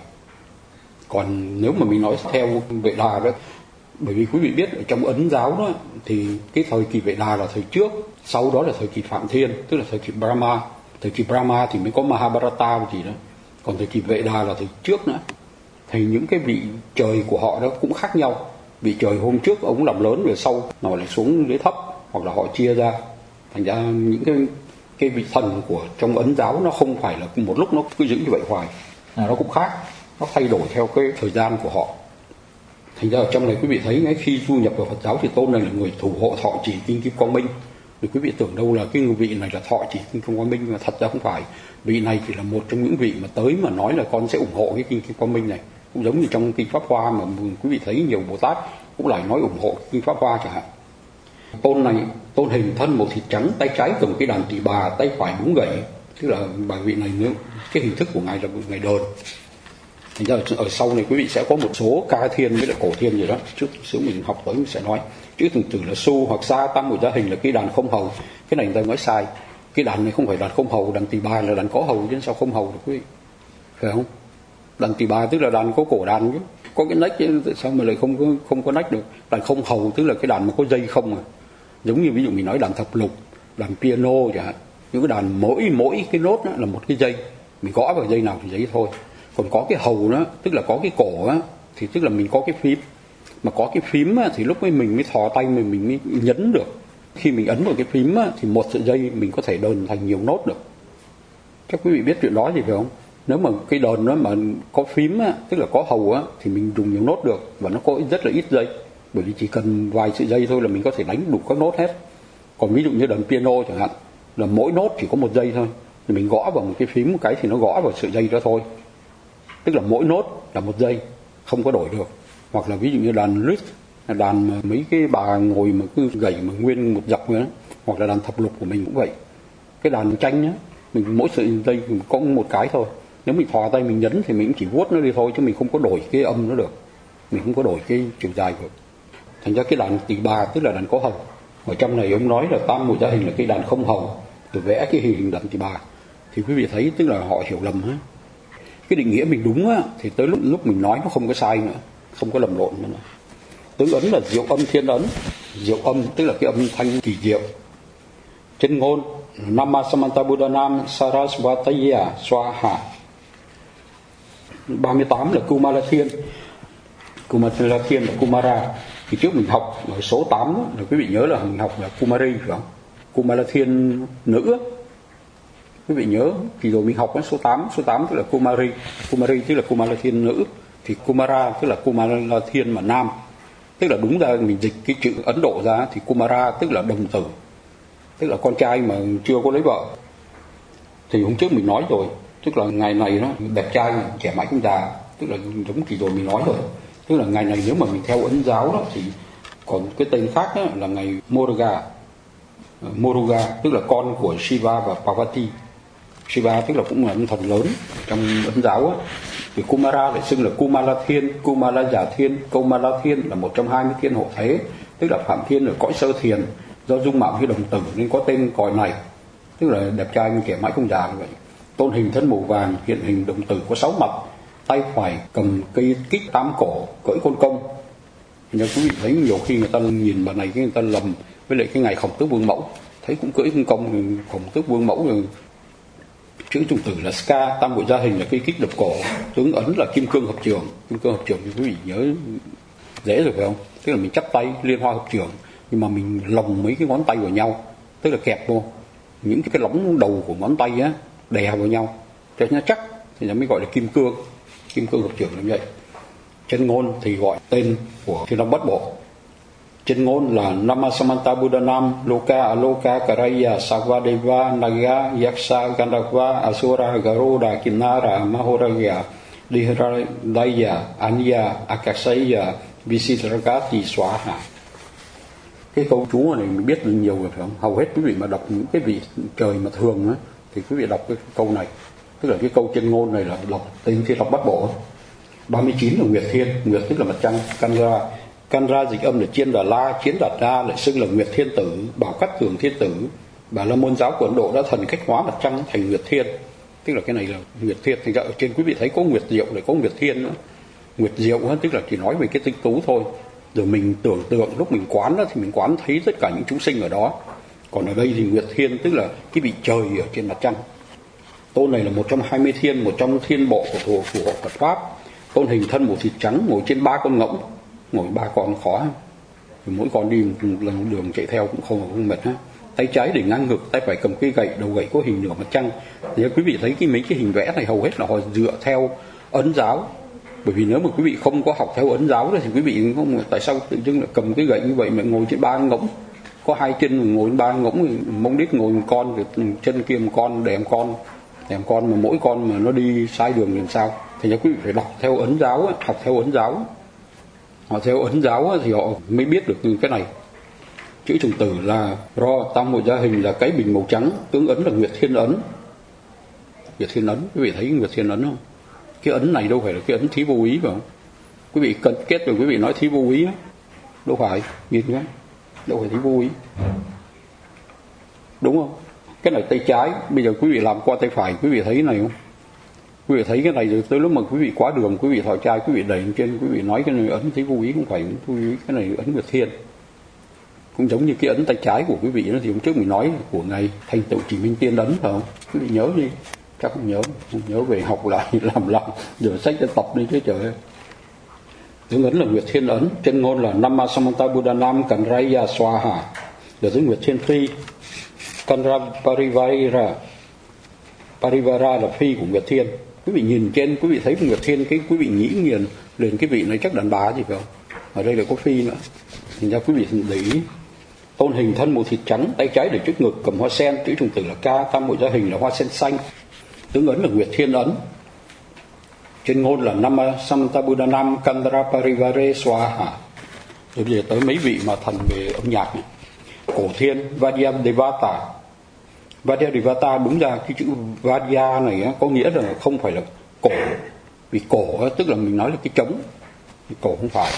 Còn nếu mà mình nói theo Vệ Đà đó, bởi vì quý vị biết ở trong Ấn giáo đó thì cái thời kỳ Vệ Đà là thời trước, sau đó là thời kỳ Phạm Thiên, tức là thời kỳ Brahma. Thời kỳ Brahma thì mới có Mahabharata và gì đó, còn thời kỳ Vệ Đà là thời trước nữa. Thì những cái vị trời của họ đó cũng khác nhau. Vị trời hôm trước ông làm lớn rồi sau nó lại xuống dưới thấp, hoặc là họ chia ra. Thành ra những cái vị thần của trong Ấn giáo nó không phải là một lúc nó cứ giữ như vậy hoài, nó cũng khác, nó thay đổi theo cái thời gian của họ. Thành ra ở trong này quý vị thấy ngay khi du nhập vào Phật giáo thì Tôn này là người thủ hộ thọ trì kinh Kim Quang Minh. Thì quý vị tưởng đâu là cái người vị này là thọ trì kinh Kim Quang Minh, mà thật ra không phải. Vị này chỉ là một trong những vị mà tới mà nói là con sẽ ủng hộ cái kinh Kim Quang Minh này. Cũng giống như trong kinh Pháp Hoa mà quý vị thấy nhiều Bồ Tát cũng lại nói ủng hộ kinh Pháp Hoa chẳng hạn. Tôn này, tôn hình thân màu thịt trắng, tay trái cầm cái đàn tỳ bà, tay phải búng gậy, tức là bài vị này nữa, cái hình thức của ngài là ngài đờn. Thành ra ở sau này quý vị sẽ có một số ca thiên với lại cổ thiên gì đó, trước xíu mình học tới mình sẽ nói. Chữ từng từ là su hoặc sa, tam muội gia hình là cái đàn không hầu. Cái này người ta nói sai, cái đàn này không phải đàn không hầu, đàn tỳ bà là đàn có hầu chứ sao không hầu được quý vị, phải không? Đàn tỳ bà tức là đàn có cổ đàn chứ, có cái nách chứ sao mà lại không có nách được. Đàn không hầu tức là cái đàn mà có dây không à, giống như ví dụ mình nói đàn thập lục, đàn piano chẳng hạn, những cái đàn mỗi cái nốt đó là một cái dây, mình gõ vào dây nào thì dây thôi. Còn có cái hầu đó tức là có cái cổ á, thì tức là mình có cái phím, mà có cái phím á, thì lúc ấy mình mới thò tay mình mới nhấn được. Khi mình ấn vào cái phím á, thì một sợi dây mình có thể đờn thành nhiều nốt được. Các quý vị biết chuyện đó gì phải không? Nếu mà cái đờn đó mà có phím á, tức là có hầu á, thì mình dùng nhiều nốt được, và nó có rất là ít dây, bởi vì chỉ cần vài sợi dây thôi là mình có thể đánh đủ các nốt hết. Còn ví dụ như đờn piano chẳng hạn, là mỗi nốt chỉ có một dây thôi, thì mình gõ vào một cái phím một cái thì nó gõ vào sợi dây đó thôi, tức là mỗi nốt là một dây, không có đổi được. Hoặc là ví dụ như đàn lute, đàn mà mấy cái bà ngồi mà cứ gảy mà nguyên một dọc nữa, hoặc là đàn thập lục của mình cũng vậy. Cái đàn tranh nhá, mình mỗi sợi dây mình có một cái thôi, nếu mình thò tay mình nhấn thì mình cũng chỉ vuốt nó đi thôi, chứ mình không có đổi cái âm nó được, mình không có đổi cái chiều dài được. Thành ra cái đàn tỳ bà tức là đàn có hầu. Ở trong này ông nói là tam muội gia hình là cái đàn không hầu, rồi vẽ cái hình đàn tỳ bà, thì quý vị thấy tức là họ hiểu lầm á. Cái định nghĩa mình đúng á, thì tới lúc mình nói nó không có sai nữa, không có lầm lộn nữa. Tứ ấn là diệu âm thiên ấn, diệu âm tức là cái âm thanh kỳ diệu. Chân ngôn Nama Samanta Buddhanam Sarasvataya Swaha. 38 là Kumara Thiên. Kumara Thiên là Kumara. Thì trước mình học ở số 8 đó, là quý vị nhớ là mình học là Kumari phải không? Kumara Thiên nữ. Quý vị nhớ thì rồi mình học đến số 8 tức là Kumari tức là Kumara Thiên nữ, thì Kumara tức là Kumara Thiên mà nam. Tức là đúng ra mình dịch cái chữ Ấn Độ ra thì Kumara tức là đồng tử, tức là con trai mà chưa có lấy vợ. Thì hôm trước mình nói rồi, tức là ngày này nó đẹp trai trẻ mãi không già, tức là giống kỳ rồi mình nói rồi. Tức là ngày này nếu mà mình theo Ấn giáo đó thì còn cái tên khác đó là ngày Muruga tức là con của Shiva và Parvati. Shiva tức là cũng là ông thần lớn trong Ấn giáo á. Thì Kumara lại xưng là Kumala Thiên, Kumala Giả Thiên. Kumala Thiên là một trong 20 thiên hộ thế, tức là Phạm Thiên ở cõi sơ thiền, do dung mạo như đồng tử nên có tên còi này, tức là đẹp trai như kẻ mãi không già như vậy. Tôn hình thân màu vàng, hiện hình đồng tử có 6 mặt, tay phải cầm cây kích 8 cổ, cưỡi con công. Nhưng quý vị thấy nhiều khi người ta nhìn bà này cái người ta lầm với lại cái ngày Khổng Tước Vương Mẫu, thấy cũng cưỡi con công, Khổng Tước Vương Mẫu rồi. Chữ trùng tử là ska, tam muội gia hình là cây kích đập cổ, tướng ấn là kim cương hợp trường. Kim cương hợp trường thì quý vị nhớ dễ rồi phải không? Tức là mình chắp tay liên hoa hợp trường, nhưng mà mình lồng mấy cái ngón tay vào nhau, tức là kẹp vô những cái lóng đầu của ngón tay á, đè vào nhau cho nó chắc thì nó mới gọi là kim cương hợp trường là như vậy. Chân ngôn thì gọi tên của Thiên Long Bát Bộ. Chân ngôn là Nama Samanta Buddhanam Loka Aloka Karaya Savadeva Naga Yaksa Gandharva Asura Garuda Kinnara Mahoraya Dihradaya Anya Akasaya Visidragati Swaha. Cái câu chú này mình biết nhiều rồi phải không? Hầu hết quý vị mà đọc những cái vị trời mà thường á, thì quý vị đọc cái câu này, tức là cái câu chân ngôn này là đọc tên khi đọc Bát Bộ. 39 là Nguyệt Thiên, Nguyệt tức là mặt trăng, Candra dịch âm là Chiên Đà La, Chiến Đạt Đa lại xưng là Nguyệt Thiên Tử, Bảo Cát Tường Thiên Tử. Bà La Môn giáo của Ấn Độ đã thần cách hóa mặt trăng thành Nguyệt Thiên, tức là cái này là Nguyệt Thiên. Thì ở trên quý vị thấy có Nguyệt Diệu lại có Nguyệt Thiên nữa. Nguyệt Diệu hơn tức là chỉ nói về cái tinh tú thôi. Rồi mình tưởng tượng lúc mình quán đó, thì mình quán thấy tất cả những chúng sinh ở đó. Còn ở đây thì Nguyệt Thiên tức là cái vị trời ở trên mặt trăng. Tôn này là một trong 20 thiên, một trong thiên bộ của hộ Phật Pháp. Tôn hình thân một thịt trắng, ngồi trên 3 con ngỗng. Ngồi 3 con khó. Mỗi con đi một lần đường chạy theo cũng không mệt ha. Tay trái để ngang ngực, tay phải cầm cây gậy, đầu gậy có hình nửa mặt trăng. Thì quý vị thấy mấy cái hình vẽ này hầu hết là họ dựa theo Ấn giáo. Bởi vì nếu mà quý vị không có học theo Ấn giáo thì quý vị không, tại sao tự dưng lại cầm cái gậy như vậy mà ngồi trên 3 ngỗng, có 2 chân ngồi trên 3 ngỗng, mông đít ngồi một con, chân kia một con, đè một con mà mỗi con mà nó đi sai đường làm sao? Thì quý vị phải đọc theo Ấn giáo, học theo Ấn giáo. Họ theo Ấn giáo thì họ mới biết được cái này. Chữ trùng tử là Ro, tam hội gia hình là cái bình màu trắng, tướng ấn là Nguyệt Thiên Ấn. Nguyệt Thiên Ấn, quý vị thấy Nguyệt Thiên Ấn không? Cái ấn này đâu phải là cái ấn thí vô ý phải không? Quý vị cân kết rồi quý vị nói thí vô ý á, đâu phải, nhìn nhé, đâu phải thí vô ý, đúng không? Cái này tay trái, bây giờ quý vị làm qua tay phải, quý vị thấy cái này không? Quý vị thấy cái này rồi tới lúc mà quý vị quá đường, quý vị thỏi chai, quý vị đẩy lên trên, quý vị nói cái này ấn thí vô ý, không phải vô ý, cái này ấn Nguyệt Thiên. Cũng giống như cái ấn tay trái của quý vị đó, thì hôm trước mình nói của ngày thành tựu chỉ minh tiên ấn phải không? Quý vị nhớ đi, chắc không nhớ về học lại làm giờ sách để tập đi chứ trời ơi. Tướng ấn là Nguyệt Thiên Ấn, chân ngôn là Namma Samanta Buddhanam Kanraya Swaha, được tới Nguyệt Thiên Phi. Kanra Parivara là phi của Nguyệt Thiên. Quý vị nhìn trên, quý vị thấy Nguyệt Thiên, cái quý vị nghĩ nghiền liền cái vị này chắc đàn bà gì phải không? Ở đây là có phi nữa. Thành ra quý vị để ý. Tôn hình thân một thịt trắng, tay trái để trước ngực cầm hoa sen, chữ trùng tử là Ca, tam hội gia hình là hoa sen xanh. Tướng ấn là Nguyệt Thiên Ấn. Trên ngôn là Namma Samanta Buddhanam Kandra Parivare Swaha. Rồi bây giờ tới mấy vị mà thần về âm nhạc này. Cổ thiên Vadyadevata. Vadyadevata đúng ra cái chữ Vadya này có nghĩa là không phải là cổ. Vì cổ tức là mình nói là cái trống. Vì cổ không phải.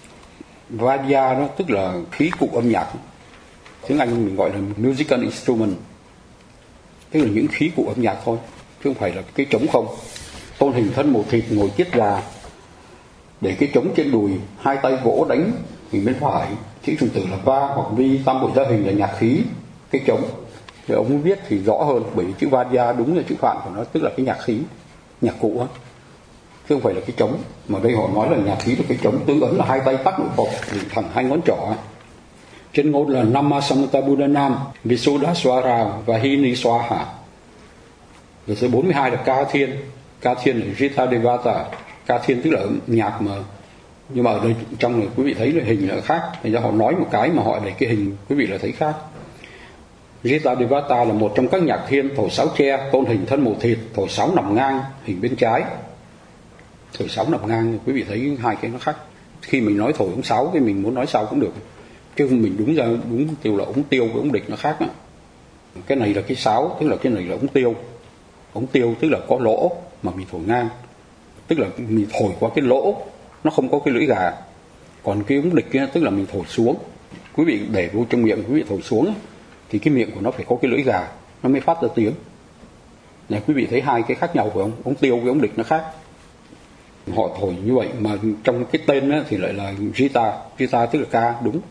Vadya nó tức là khí cụ âm nhạc. Tiếng Anh mình gọi là musical instrument. Tức là những khí cụ âm nhạc thôi, chứ không phải là cái trống không. Tôn hình thân một thịt ngồi chiết gà, để cái trống trên đùi, 2 tay vỗ đánh thì bên phải, chữ trùng tử là Va hoặc Vi, tam hội gia hình là nhạc khí, cái trống. Thì ông viết thì rõ hơn, bởi vì chữ Vadya đúng là chữ phạn của nó, tức là cái nhạc khí, nhạc cụ á, chứ không phải là cái trống. Mà đây họ nói là nhạc khí là cái trống. Tương ấn là 2 tay tắt nội cột, thẳng 2 ngón trỏ. Trên ngôn là Namma Samanta Buddhanam Visuddhaswara và Hini Swaha. Rồi số 42 là Ca Thiên. Ca Thiên là Rita Devata. Ca Thiên tức là nhạc mà, nhưng mà ở đây trong này quý vị thấy là hình là khác. Thành ra họ nói một cái mà họ để cái hình quý vị là thấy khác. Rita Devata là một trong các nhạc thiên, thổi sáo tre, tôn hình thân một thịt, thổi sáo nằm ngang, hình bên trái. Thổi sáo nằm ngang, quý vị thấy hai cái nó khác. Khi mình nói thổi ống sáo thì mình muốn nói sao cũng được, chứ mình đúng ra đúng tiêu là ống tiêu với ống địch nó khác đó. Cái này là cái sáo, tức là cái này là ống tiêu. Ống tiêu tức là có lỗ mà mình thổi ngang, tức là mình thổi qua cái lỗ, nó không có cái lưỡi gà. Còn cái ống địch kia, tức là mình thổi xuống, quý vị để vô trong miệng, quý vị thổi xuống thì cái miệng của nó phải có cái lưỡi gà, nó mới phát ra tiếng. Này quý vị thấy hai cái khác nhau phải không? Ống tiêu với ống địch nó khác. Họ thổi như vậy mà trong cái tên thì lại là Rita tức là ca, đúng.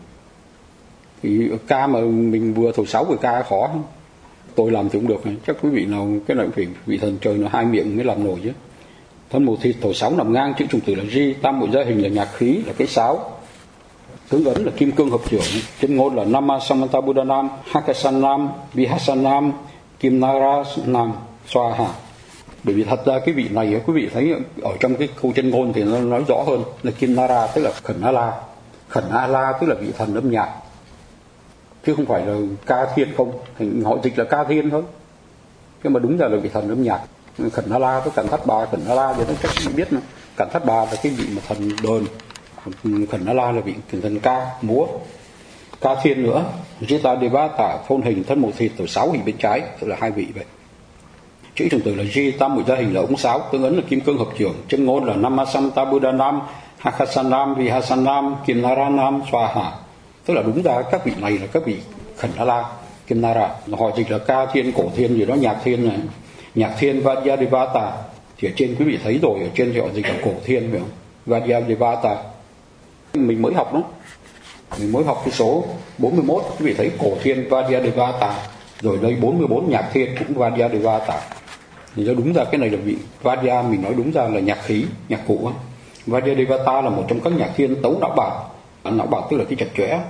Thì ca mà mình vừa thổi sáo vừa ca khó không? Tôi làm thì cũng được, chắc quý vị nào cái này cũng phải vị thần trời nó 2 miệng mới làm nổi chứ. Thân một thịt thổi sáo nằm ngang, chữ trùng tử là Ri, tam hội gia hình là nhạc khí, là cái sáo. Tướng ấn là kim cương hợp trưởng. Trên ngôn là Namma Samanta Buddhanam Hakasanam Vihasanam Kimnaranam Swaha. Bởi vì thật ra cái vị này quý vị thấy ở trong cái câu chân ngôn thì nó nói rõ hơn là Kimnara tức là Khẩn A-la. Khẩn A-la tức là vị thần âm nhạc, chứ không phải là Ca Thiên không. Thì họ dịch là Ca Thiên thôi, nhưng mà đúng ra là vị thần âm nhạc. Khẩn A-la với Cẩn Thắt Bà, Khẩn A-la thì nó chắc không biết nữa. Cẩn Thắt Bà là cái vị mà thần đờn, Khẩn A-la là vị thần ca múa. Ca Thiên nữa, Jita Devata, thôn hình thân một thịt, từ 6 hình bên trái, tức là 2 vị vậy. Chữ trùng từ là Jita, một gia hình là ống sáo, tương ấn là kim cương hợp trưởng, chân ngôn là Namasamta Buddhanam, Hakasanam, Vihasanam, Kimnaranam, Swaha. Tức là đúng ra các vị này là các vị Khẩn La, Kimnara, họ dịch là Ca Thiên, Cổ Thiên gì đó, Nhạc Thiên này, Nhạc Thiên Vadyadevata. Thì ở trên quý vị thấy rồi, ở trên thì họ dịch là Cổ Thiên phải không? Vadyadevata. Mình mới học đó. Mình mới học cái số 41, quý vị thấy Cổ Thiên Vadyadevata, rồi đây 44 Nhạc Thiên cũng Vadyadevata. Thì do đúng ra cái này là vị Vadya, mình nói đúng ra là nhạc khí, nhạc cụ á. Vadyadevata là một trong các nhạc thiên tấu não bạc. Não bạc tức là cái chặt chẽ.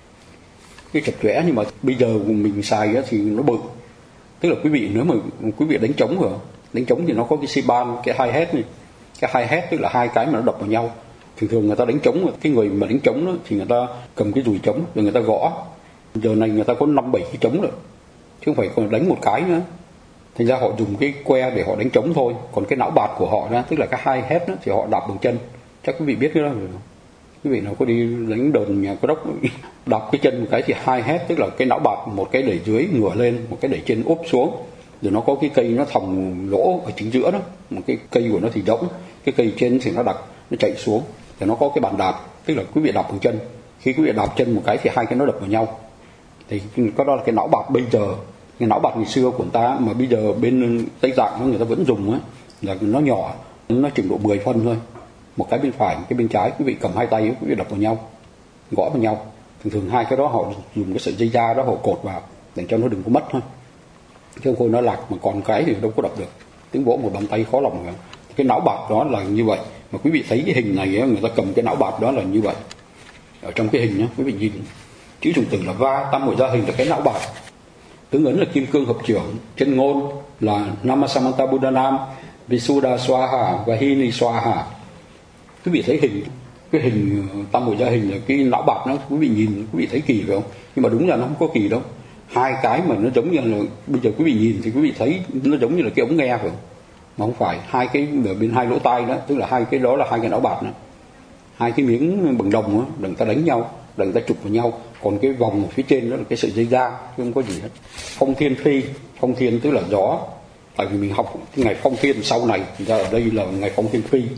Cái chặt chẽ nhưng mà bây giờ mình xài á thì nó bự. Tức là quý vị nếu mà quý vị đánh trống rồi, đánh trống thì nó có cái siban, cái hi-hat này. Cái hi-hat tức là hai cái mà nó đập vào nhau. Thường người ta đánh trống, cái người mà đánh trống đó, thì người ta cầm cái dùi trống rồi người ta gõ. Giờ này người ta có 5-7 cái trống rồi, chứ không phải còn đánh một cái nữa. Thành ra họ dùng cái que để họ đánh trống thôi. Còn cái não bạt của họ đó, tức là cái hi-hat đó, thì họ đạp bằng chân. Chắc quý vị biết cái đó rồi. Quý vị nào có đi đánh đờn nhà có đốc đạp cái chân một cái thì hi-hat, tức là cái não bạt, một cái đẩy dưới ngửa lên, một cái đẩy trên úp xuống. Rồi nó có cái cây nó thòng lỗ ở chính giữa đó, một cái cây của nó thì rỗng, cái cây trên thì nó đặc, nó chạy xuống. Thì nó có cái bàn đạp, tức là quý vị đạp bằng chân. Khi quý vị đạp chân một cái thì hai cái nó đập vào nhau. Thì có đó là cái não bạt bây giờ. Cái não bạt ngày xưa của người ta mà bây giờ bên Tây Tạng người ta vẫn dùng á, là nó nhỏ, nó chừng độ 10 phân thôi. Một cái bên phải, một cái bên trái, quý vị cầm hai tay quý vị đập vào nhau, gõ vào nhau. Thường hai cái đó họ dùng cái sợi dây da đó họ cột vào để cho nó đừng có mất thôi. Chứ không thôi nó lạc, mà còn cái thì đâu có đập được. Tiếng vỗ một bàn tay khó lòng cả. Cái não bạt đó là như vậy. Mà quý vị thấy cái hình này người ta cầm cái não bạt đó là như vậy. Ở trong cái hình nhá, quý vị nhìn chữ trùng tử là Va, tam hội gia hình là cái não bạt. Tướng ấn là kim cương hợp trưởng, chân ngôn là Namasamanta Buddhanam, Visuddha Swaha và Hini Swaha. Quý vị thấy hình, cái hình tam hội gia hình là cái não bạt nó, quý vị nhìn quý vị thấy kỳ phải không? Nhưng mà đúng là nó không có kỳ đâu. Hai cái mà nó giống như là bây giờ quý vị nhìn thì quý vị thấy nó giống như là cái ống nghe phải không? Mà không phải, hai cái ở bên hai lỗ tai đó, tức là hai cái đó là hai cái não bạt đó. Hai cái miếng bằng đồng đó, để người ta đánh nhau, để người ta chụp vào nhau. Còn cái vòng ở phía trên đó là cái sợi dây da, chứ không có gì hết. Phong thiên phi, phong thiên tức là gió. Tại vì mình học cái ngày phong thiên sau này, thì ra ở đây là ngày phong thiên phi.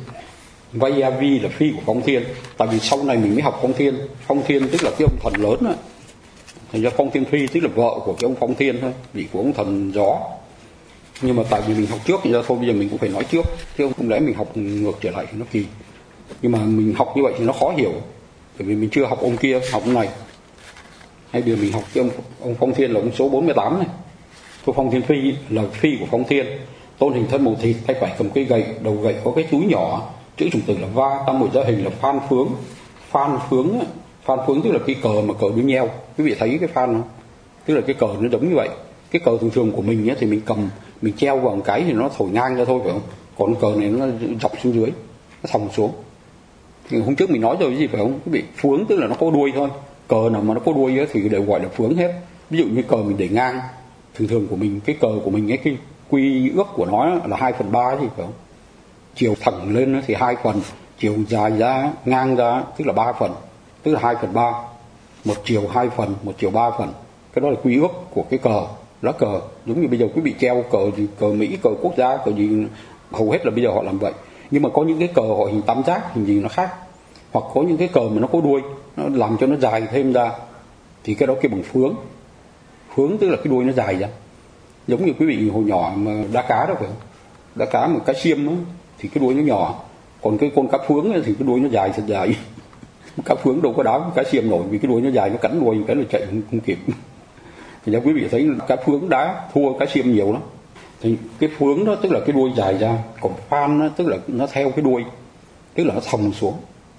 Vayavi là phi của phong thiên. Tại vì sau này mình mới học phong thiên. Phong thiên tức là cái ông thần lớn đó. Thành ra phong thiên phi tức là vợ của cái ông phong thiên thôi, vị của ông thần gió. Nhưng mà tại vì mình học trước thì ra thôi, bây giờ mình cũng phải nói trước, chứ không lẽ mình học ngược trở lại thì nó kỳ. Nhưng mà mình học như vậy thì nó khó hiểu, bởi vì mình chưa học ông kia, học ông này. Hay bây giờ mình học cái ông phong thiên là ông số 48 này. Thôi phong thiên phi là phi của phong thiên, tôn hình thân màu thịt, tay phải cầm cây gậy, đầu gậy có cái túi nhỏ, chữ trùng tử là Va, tam hội gia hình là phan phướng. Phan phướng tức là cái cờ mà cờ đuôi nheo. Quý vị thấy cái phan không? Tức là cái cờ nó giống như vậy. Cái cờ thường của mình thì mình cầm, mình treo vào một cái thì nó thổi ngang ra thôi phải không? Còn cờ này nó dọc xuống dưới, nó thòng xuống. Thì hôm trước mình nói rồi cái gì phải không? Quý vị, phướng tức là nó có đuôi thôi. Cờ nào mà nó có đuôi thì đều gọi là phướng hết. Ví dụ như cờ mình để ngang, thường của mình, cái cờ của mình cái quy ước của nó là 2/3 gì phải không? Chiều thẳng lên thì 2 phần, chiều dài ra ngang ra tức là 3 phần, tức là 2/3. Một chiều 2 phần, một chiều 3 phần. Cái đó là quy ước của cái cờ, lá cờ. Giống như bây giờ quý vị treo cờ gì, cờ Mỹ, cờ quốc gia, cờ gì, hầu hết là bây giờ họ làm vậy. Nhưng mà có những cái cờ họ hình tam giác, hình gì nó khác. Hoặc có những cái cờ mà nó có đuôi, nó làm cho nó dài thêm ra, thì cái đó kêu bằng phướng. Phướng tức là cái đuôi nó dài ra. Giống như quý vị hồi nhỏ mà đá cá đó phải không? Đá cá mà cá xiêm đó, thì cái đuôi nó nhỏ. Còn cái con cá phướng thì cái đuôi nó dài thật dài. Cá phướng đâu có đá cá xiêm nổi, vì cái đuôi nó dài, nó cắn đuôi cái là chạy không kịp. Thì ra quý vị thấy cá phướng đá thua cá xiêm nhiều lắm. Thì cái phướng đó tức là cái đuôi dài ra, còn phan đó tức là nó theo cái đuôi, tức là nó thòng xuống.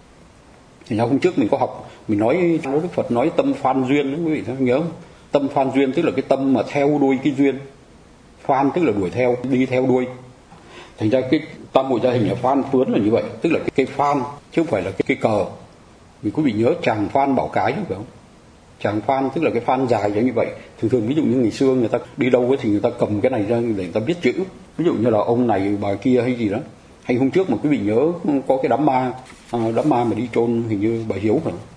Thì hôm trước mình có học, mình nói Đức Phật nói tâm phan duyên đó, quý vị nhớ không? Tâm phan duyên tức là cái tâm mà theo đuôi cái duyên. Phan tức là đuổi theo, đi theo đuôi. Thành ra cái tam hội gia hình là phan phướn là như vậy, tức là cái phan chứ không phải là cái cờ. Vì quý vị nhớ Tràng Phan Bảo Cái phải không? Tràng Phan tức là cái phan dài như vậy. Thường ví dụ như ngày xưa người ta đi đâu thì người ta cầm cái này ra để người ta viết chữ. Ví dụ như là ông này bà kia hay gì đó. Hay hôm trước mà quý vị nhớ có cái đám ma mà đi chôn hình như bà Hiếu phải không?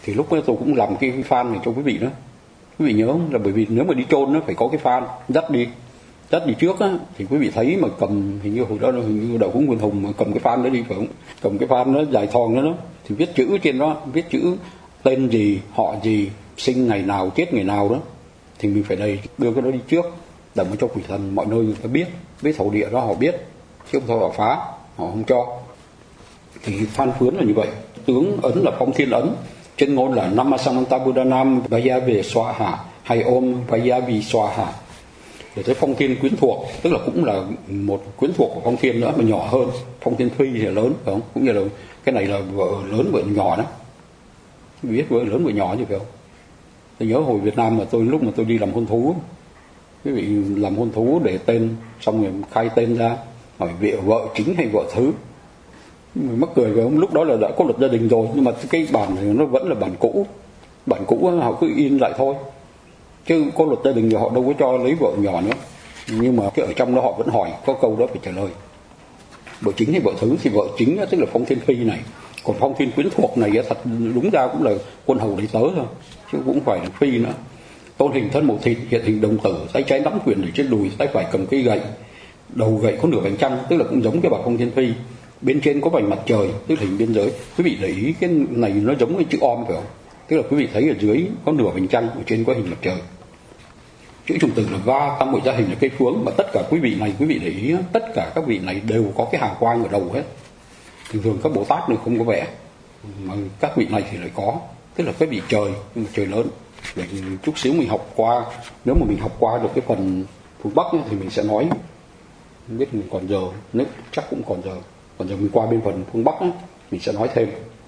Thì lúc đó tôi cũng làm cái fan này cho quý vị đó. Quý vị nhớ không? Là bởi vì nếu mà đi chôn nó phải có cái fan dắt đi trước á, thì quý vị thấy mà cầm, hình như hồi đó hình như Đậu Cũng Nguyên Hùng mà cầm cái fan đó đi phải không? Cầm cái fan nó dài thòn đó, thì viết chữ trên đó, viết chữ tên gì, họ gì, sinh ngày nào, chết ngày nào đó, thì mình phải đưa cái đó đi trước để mà cho quỷ thần mọi nơi người ta biết, với thổ địa đó họ biết, chứ không thôi họ phá, họ không cho. Thì Phan Phướn là như vậy. Tướng ấn là Phong Thiên ấn, chân ngôn là Namasamanta Buddhanam Vayave Swaha hay Om Vayavi Swaha. Để tới Phong Thiên Quyến Thuộc, tức là cũng là một quyến thuộc của Phong Thiên nữa mà nhỏ hơn. Phong Thiên Phi thì lớn phải không? Cũng như là cái này là vợ lớn vợ nhỏ đó. Biết vợ lớn vợ nhỏ gì phải không? Tôi nhớ hồi Việt Nam mà lúc mà tôi đi làm hôn thú, quý vị làm hôn thú để tên, xong rồi khai tên ra, hỏi vợ chính hay vợ thứ. Mắc cười phải không? Lúc đó là đã có luật gia đình rồi, nhưng mà cái bản thì nó vẫn là bản cũ họ cứ in lại thôi, chứ có luật gia đình thì họ đâu có cho lấy vợ nhỏ nữa. Nhưng mà cái ở trong đó họ vẫn hỏi, có câu đó phải trả lời, vợ chính hay vợ thứ. Thì vợ chính tức là Phong Thiên Phi này, còn Phong Thiên Quyến Thuộc này thật đúng ra cũng là quân hầu đầy tớ thôi, chứ cũng phải là phi nữa. Tôn hình thân màu thịt, hiện hình đồng tử, tay trái nắm quyền ở trên đùi, tay phải cầm cây gậy, đầu gậy có nửa vành trăng, tức là cũng giống cái bà Phong Thiên Phi. Bên trên có vành mặt trời, tức là hình biên giới. Quý vị để ý cái này nó giống cái chữ om phải không? Tức là quý vị thấy ở dưới có nửa vành trăng, ở trên có hình mặt trời. Chữ trùng tử là Va, tam muội gia hình là cây phướng. Mà tất cả quý vị này, quý vị để ý, tất cả các vị này đều có cái hào quang ở đầu hết. Thường thường các Bồ Tát này không có vẽ, mà các vị này thì lại có. Tức là cái vị trời, nhưng mà trời lớn. Để chút xíu mình học qua, nếu mà mình học qua được cái phần phương Bắc thì mình sẽ nói. Không biết mình còn giờ, nếu chắc cũng còn giờ mình qua bên phần phương Bắc mình sẽ nói thêm.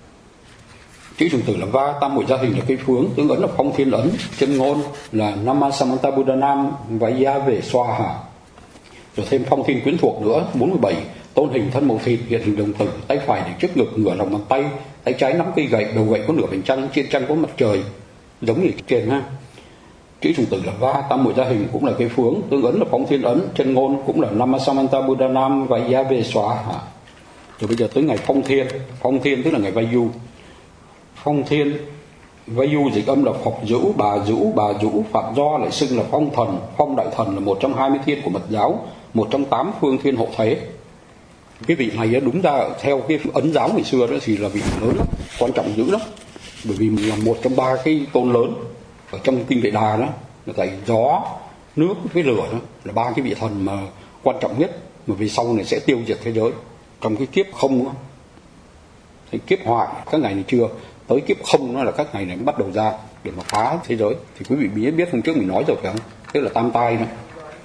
Chữ trùng tử là Va, tam muội gia hình là cây phướng, tướng ấn là Phong Thiên ấn, chân ngôn là Namasamanta Buddhanam Vayave Swaha. Rồi thêm Phong Thiên Quyến Thuộc nữa, 47. Tôn hình thân màu thịt, hiện hình đồng tử, tay phải để trước ngực, ngửa lòng bàn tay, tay trái nắm cây gậy, đầu gậy có nửa vành trăng, trên trăng có mặt trời, giống như trên ha. Chữ trùng tử là Va, tam muội gia hình cũng là cây phướng, tướng ấn là Phong Thiên ấn, chân ngôn cũng là Namasamanta Buddhanam Vayave Swaha. Rồi bây giờ tới ngày Phong Thiên tức là ngày Vayu. Phong Thiên, Vayu dịch âm là Phật Dũ, Bà Dũ, Phạm Do lại xưng là Phong Thần. Phong Đại Thần là một trong 20 thiên của Mật giáo, một trong 8 phương thiên hộ thế. Cái vị này đúng ra theo cái ấn giáo ngày xưa đó thì là vị lớn lắm, quan trọng dữ lắm. Bởi vì mình là một trong 3 cái tôn lớn ở trong kinh Vệ Đà đó, là tại gió, nước với lửa đó, là 3 cái vị thần mà quan trọng nhất, mà vì sau này sẽ tiêu diệt thế giới trong cái kiếp không nữa. Thì kiếp họa các ngày này chưa tới, kiếp không nó là các ngày này mới bắt đầu ra để mà phá thế giới. Thì quý vị biết hôm trước mình nói rồi phải không? Tức là tam tai đó.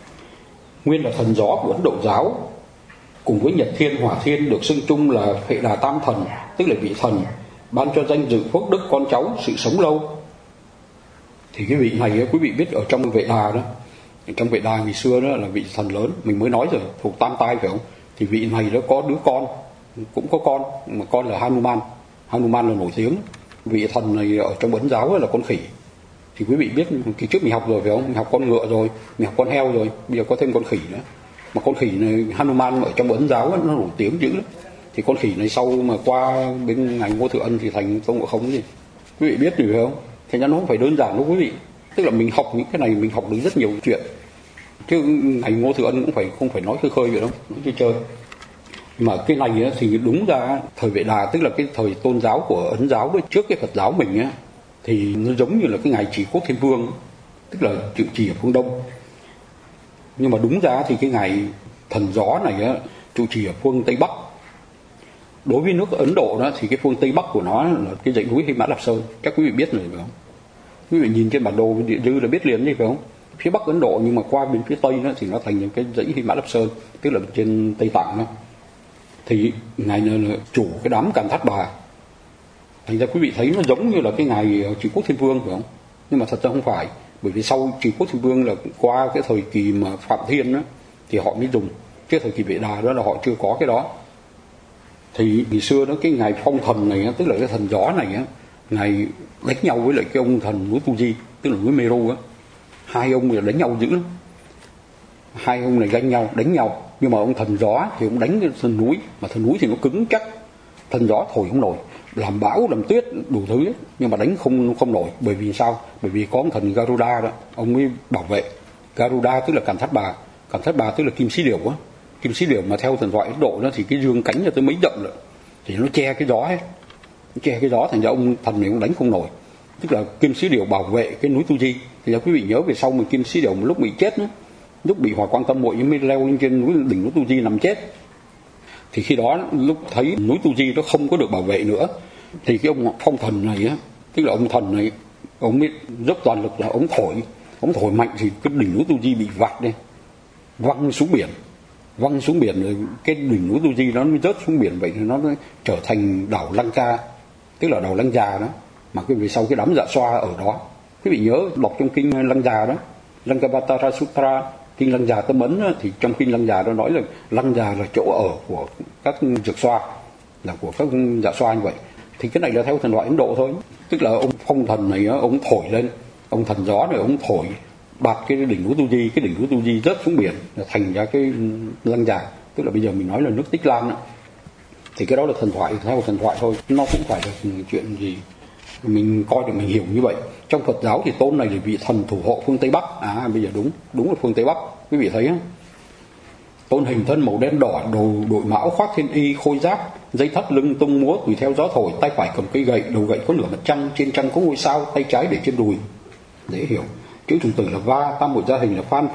Nguyên là thần gió của Ấn Độ giáo, cùng với Nhật Thiên, Hỏa Thiên được xưng chung là Vệ Đà Tam Thần, tức là vị thần ban cho danh dự phước đức con cháu, sự sống lâu. Thì cái vị này quý vị biết ở trong Vệ Đà đó, trong Vệ Đà ngày xưa đó là vị thần lớn, mình mới nói rồi, thuộc tam tai phải không? Thì vị này nó có đứa con, cũng có con, mà con là Hanuman là nổi tiếng. Vị thần này ở trong Ấn giáo là con khỉ. Thì quý vị biết kỳ trước mình học rồi phải không? Mình học con ngựa rồi, mình học con heo rồi, bây giờ có thêm con khỉ nữa. Mà con khỉ này Hanuman ở trong Ấn giáo nó nổi tiếng dữ lắm. Thì con khỉ này sau mà qua bên ngành Ngô Thừa Ân thì thành Tôn Ngộ Không gì. Quý vị biết rồi phải không? Thành ra nó không phải đơn giản đâu quý vị. Tức là mình học những cái này mình học được rất nhiều chuyện. Chứ ngành Ngô Thừa Ân cũng không phải nói khơi vậy đâu, nói chơi chơi. Mà cái này thì đúng ra thời Vệ Đà, tức là cái thời tôn giáo của Ấn giáo với trước cái Phật giáo mình á, thì nó giống như là cái ngày Trì Quốc Thiên Vương, tức là chữ trì ở phương Đông. Nhưng mà đúng ra thì cái ngày thần gió này á, trụ trì ở phương Tây Bắc. Đối với nước Ấn Độ đó thì cái phương Tây Bắc của nó là cái dãy núi Hy Mã Lạp Sơn, chắc quý vị biết rồi phải không? Quý vị nhìn trên bản đồ địa dư là biết liền gì phải không? Phía Bắc Ấn Độ nhưng mà qua bên phía Tây đó thì nó thành những cái dãy Hy Mã Lạp Sơn, tức là trên Tây Tạng đó. Thì ngày này là chủ cái đám Càn Thát Bà. Thành ra quý vị thấy nó giống như là cái ngày Trì Quốc Thiên Vương phải không? Nhưng mà thật ra không phải, bởi vì sau Trì Quốc Thiên Vương là qua cái thời kỳ mà Phạm Thiên đó, thì họ mới dùng. Cái thời kỳ Vệ Đà đó là họ chưa có cái đó. Thì ngày xưa đó cái ngày phong thần này, tức là cái thần gió này á, ngày đánh nhau với lại cái ông thần núi Fuji, tức là núi Meru á. Hai ông này đánh nhau dữ lắm. Hai ông này đánh nhau. Nhưng mà ông thần gió thì ông đánh cái thần núi, mà thần núi thì nó cứng chắc, thần gió thổi không nổi. làm bão làm tuyết đủ thứ ấy, nhưng mà đánh không nổi. Bởi vì sao? Bởi vì có ông thần Garuda đó, ông ấy bảo vệ. Garuda tức là Càn Thát Bà tức là kim sĩ điểu á. Kim sĩ điểu mà theo thần thoại Ấn Độ đó thì cái dương cánh ra tới mấy dặm rồi, thì nó che cái gió hết, thành ra ông thần này cũng đánh không nổi. Tức là kim sĩ điểu bảo vệ cái núi Tu Di. Thì quý vị nhớ về sau mà kim sĩ điểu một lúc bị chết nữa, lúc bị Hỏa Quang Tâm Muội mới leo lên trên đỉnh núi Tu Di nằm chết. Thì khi đó lúc thấy núi Tu Di nó không có được bảo vệ nữa, thì cái ông phong thần này á, tức là ông thần này, ông ấy dốc toàn lực là ông thổi mạnh thì cái đỉnh núi Tu Di bị vạch đi, văng xuống biển rồi cái đỉnh núi Tu Di nó rớt xuống biển. Vậy thì nó trở thành đảo Lanka, tức là đảo Lăng Già đó, mà cái về sau cái đám Dạ Xoa ở đó. Quý vị nhớ đọc trong kinh Lăng Già đó, Lankavatara Sutra, kinh Lăng Già Tâm Ấn, thì trong kinh Lăng Già nó nói là Lăng Già là chỗ ở của các Dược Xoa, là của các Dạ Xoa như vậy. Thì cái này là theo thần thoại Ấn Độ thôi. Tức là ông phong thần này ông thổi lên, ông thần gió này ông thổi bạt cái đỉnh núi Tu Di, cái đỉnh núi Tu Di rớt xuống biển là thành ra cái Lăng Già, tức là bây giờ mình nói là nước Tích Lan đó. Thì cái đó là thần thoại, theo thần thoại thôi, nó cũng phải là chuyện gì mình coi được, mình hiểu như vậy. Trong Phật giáo thì tôn này là vị thần thủ hộ phương Tây Bắc. Bây giờ đúng là phương Tây Bắc. Quý vị thấy á, tôn hình thân màu đen đỏ, đội mão khoác thiên y khôi giáp, dây thắt lưng tung múa tùy theo gió thổi, tay phải cầm cây gậy, đầu gậy có nửa mặt trăng, trên trăng có ngôi sao, tay trái để trên đùi. Dễ hiểu. Chữ trùng tử là Va, tam muội gia hình là Phan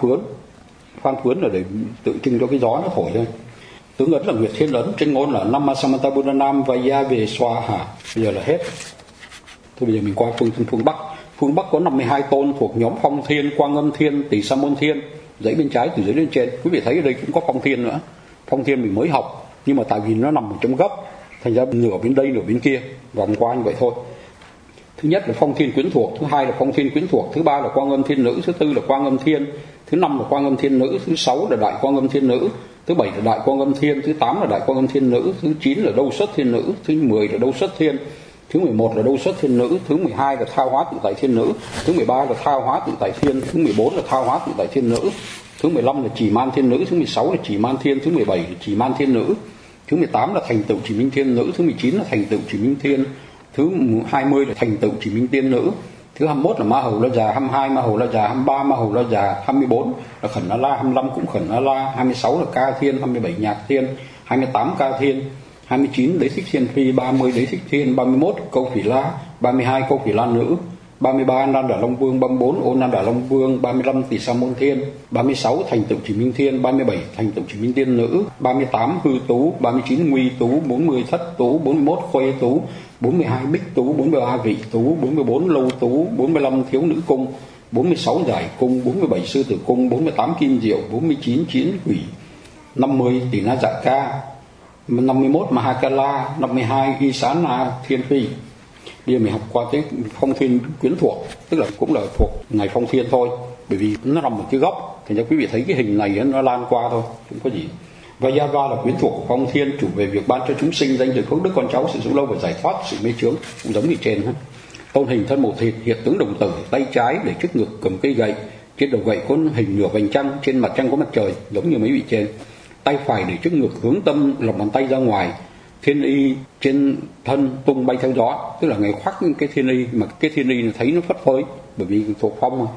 Phướn là để tượng trưng cho cái gió nó thổi thôi. Tướng ấn là Nguyệt Thiên Ấn, trên ngôn là Namasamanta Buddhanam Vaya về Swaha. Bây giờ là hết. Thôi bây giờ mình qua phương Bắc. Phương Bắc có 52 tôn thuộc nhóm Phong Thiên, Quang Âm Thiên, Tỳ Sa Môn Thiên. Dãy bên trái từ dưới lên trên. Quý vị thấy ở đây cũng có Phong Thiên nữa. Phong Thiên mình mới học, nhưng mà tại vì nó nằm ở trong góc, thành ra nửa bên đây nửa bên kia, vòng qua như vậy thôi. Thứ nhất là Phong Thiên Quyến Thuộc, thứ hai là Phong Thiên Quyến Thuộc, thứ ba là Quang Âm Thiên Nữ, thứ tư là Quang Âm Thiên, thứ năm là Quang Âm Thiên Nữ, thứ sáu là Đại Quang Âm Thiên Nữ, thứ bảy là Đại Quang Âm Thiên, thứ 8 là Đại Quang Âm Thiên Nữ, thứ 9 là Đâu Xuất Thiên Nữ, thứ 10 là Đâu Xuất Thiên, thứ 11 là Đâu Xuất Thiên Nữ, thứ 12 là Tha Hóa Tự Tại Thiên Nữ, thứ 13 là Tha Hóa Tự Tại Thiên, thứ 14 là Tha Hóa Tự Tại Thiên Nữ, thứ 15 là Chỉ Man Thiên Nữ, thứ 16 là Chỉ Man Thiên, thứ 17 là Chỉ Man Thiên Nữ, thứ 18 là Thành Tựu Chỉ Minh Thiên Nữ, thứ 19 là Thành Tựu Chỉ Minh Thiên, thứ 20 là Thành Tựu Chỉ Minh Tiên Nữ, thứ 21 là Ma Hầu La Già, 22 Ma Hầu La Già, 23 Ma Hầu La Già, 24 là Khẩn A La, 25 cũng Khẩn A La, 26 là Ca Thiên, 27 Nhạc Thiên, 28 Ca Thiên, 29 Đế Thích Thiên Phi, 30 Đế Thích Thiên, 31 Câu Phỉ La, 32 Câu Phỉ La Nữ, 33 Nan Đà Long Vương, 34 Ô Nan Đà Long Vương, 35 Tỳ Sa Môn Thiên, 36 Thành Tựu Chỉ Minh Thiên, 37 Thành Tựu Chỉ Minh Tiên Nữ, 38 Hư Tú, 39 Nguy Tú, 40 Thất Tú, 41 Khuê Tú, 42 Bích Tú, 43 Vị Tú, 44 Lâu Tú, 45 Thiếu Nữ Cung, 46 Giải Cung, 47 Sư Tử Cung, 48 Kim Diệu, 49 Chiến Quỷ, 50 Tỷ Na Dạ Ca, 51 Mahakala, 52 Isana Thiên Phi. Bây giờ mình học qua cái Phong Thiên Quyến Thuộc, tức là cũng là thuộc ngày Phong Thiên thôi, bởi vì nó nằm ở cái góc, thì cho quý vị thấy cái hình này nó lan qua thôi, không có gì. Vayava là quyến thuộc của Phong Thiên, chủ về việc ban cho chúng sinh danh dự phước đức con cháu, sự sống lâu và giải thoát sự mê chướng, cũng giống như trên ha. Tôn hình thân màu thịt, hiện tướng đồng tử, tay trái để trước ngực cầm cây gậy, trên đầu gậy có hình nửa vành trăng, trên mặt trăng có mặt trời, giống như mấy vị trên. Tay phải để trước ngực hướng tâm lòng bàn tay ra ngoài, thiên y trên thân tung bay theo gió, tức là ngày khoác cái thiên y, mà cái thiên y thấy nó phất phới bởi vì thuộc phong mà.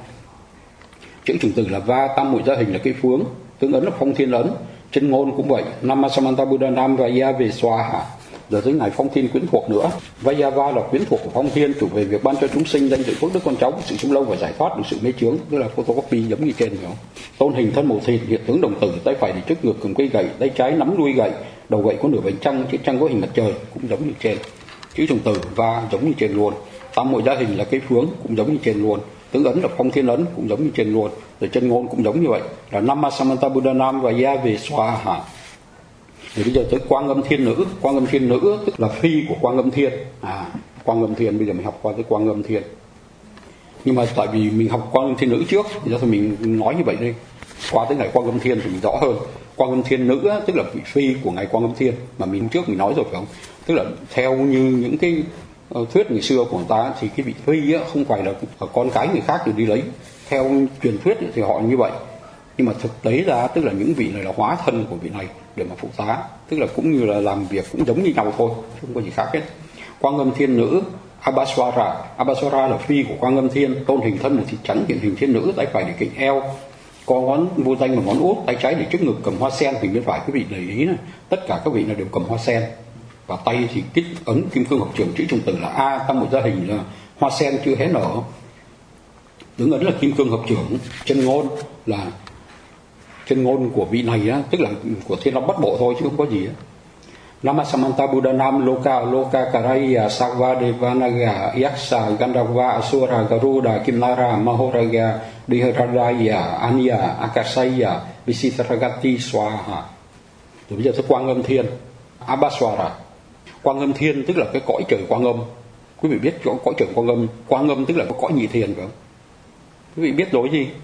Chữ chủng tử là Va, tam muội gia hình là cây phướng, tướng ấn là Phong Thiên Ấn, chân ngôn cũng vậy, Namasamanta Buddhanam Vaya về Swaha. Giờ tới ngày Phong Thiên Quyến Thuộc nữa. Vayava là quyến thuộc của Phong Thiên, chủ về việc ban cho chúng sinh danh dự phước đức con cháu, sự sống lâu và giải thoát được sự mê chướng, tức là photocopy giống như trên, hiểu không? Tôn hình thân màu thịt, hiện tướng đồng tử, tay phải để trước ngực cầm cây gậy, tay trái nắm đuôi gậy, đầu gậy có nửa vành trăng, trên trăng có hình mặt trời, cũng giống như trên. Chữ trùng tử Va giống như trên luôn. Tam muội gia hình là cây phướng, cũng giống như trên luôn. Tướng ấn là Phong Thiên Ấn, cũng giống như trên luôn. Rồi chân ngôn cũng giống như vậy, là Namasamanta Buddhanam Vaya về Swaha. Thì bây giờ tới Quang Âm Thiên Nữ. Quang Âm Thiên Nữ tức là phi của Quang Âm Thiên. Quang Âm Thiên, bây giờ mình học qua tới Quang Âm Thiên. Nhưng mà tại vì mình học Quang Âm Thiên Nữ trước, thì thôi mình nói như vậy đi. Qua tới ngày Quang Âm Thiên thì mình rõ hơn. Quang Âm Thiên Nữ tức là vị phi của ngày Quang Âm Thiên, mà mình trước mình nói rồi phải không? Tức là theo như những cái thuyết ngày xưa của người ta thì cái vị phi không phải là con cái người khác rồi đi lấy. Theo truyền thuyết thì họ như vậy. Nhưng mà thực tế ra tức là những vị này là hóa thân của vị này để mà phụ tá, tức là cũng như là làm việc cũng giống như nhau thôi, không có gì khác hết. Quang Âm Thiên Nữ Abhaswara. Abhaswara là phi của Quang Âm Thiên, tôn hình thân là thịt trắng, hiện hình thiên nữ, tay phải để cạnh eo, có ngón vô danh và ngón út, tay trái để trước ngực, cầm hoa sen. Thì bên phải quý vị để ý này, tất cả các vị là đều cầm hoa sen, và tay thì kích ấn kim cương học trưởng, chữ trùng tử là A, trong một gia hình là hoa sen chưa hé nở, tướng ấn là kim cương hợp trưởng. Chân ngôn của vị này á, tức là của Thiên Long Bát Bộ thôi chứ không có gì á. Namasamanta Buddhanam Loka Karaya Sarvadevanaya Yaksa Gandharva Asura Garuda Kimnara Mahoraga Diharadaya Anya Akasaya Visitaragati Swaha. Rồi bây giờ tới Quang Âm Thiên Abhaswara. Quang Âm Thiên tức là cái cõi trời Quang Âm. Quý vị biết cõi trời Quang Âm. Quang Âm tức là cái cõi nhị thiền phải không? Quý vị biết rồi gì?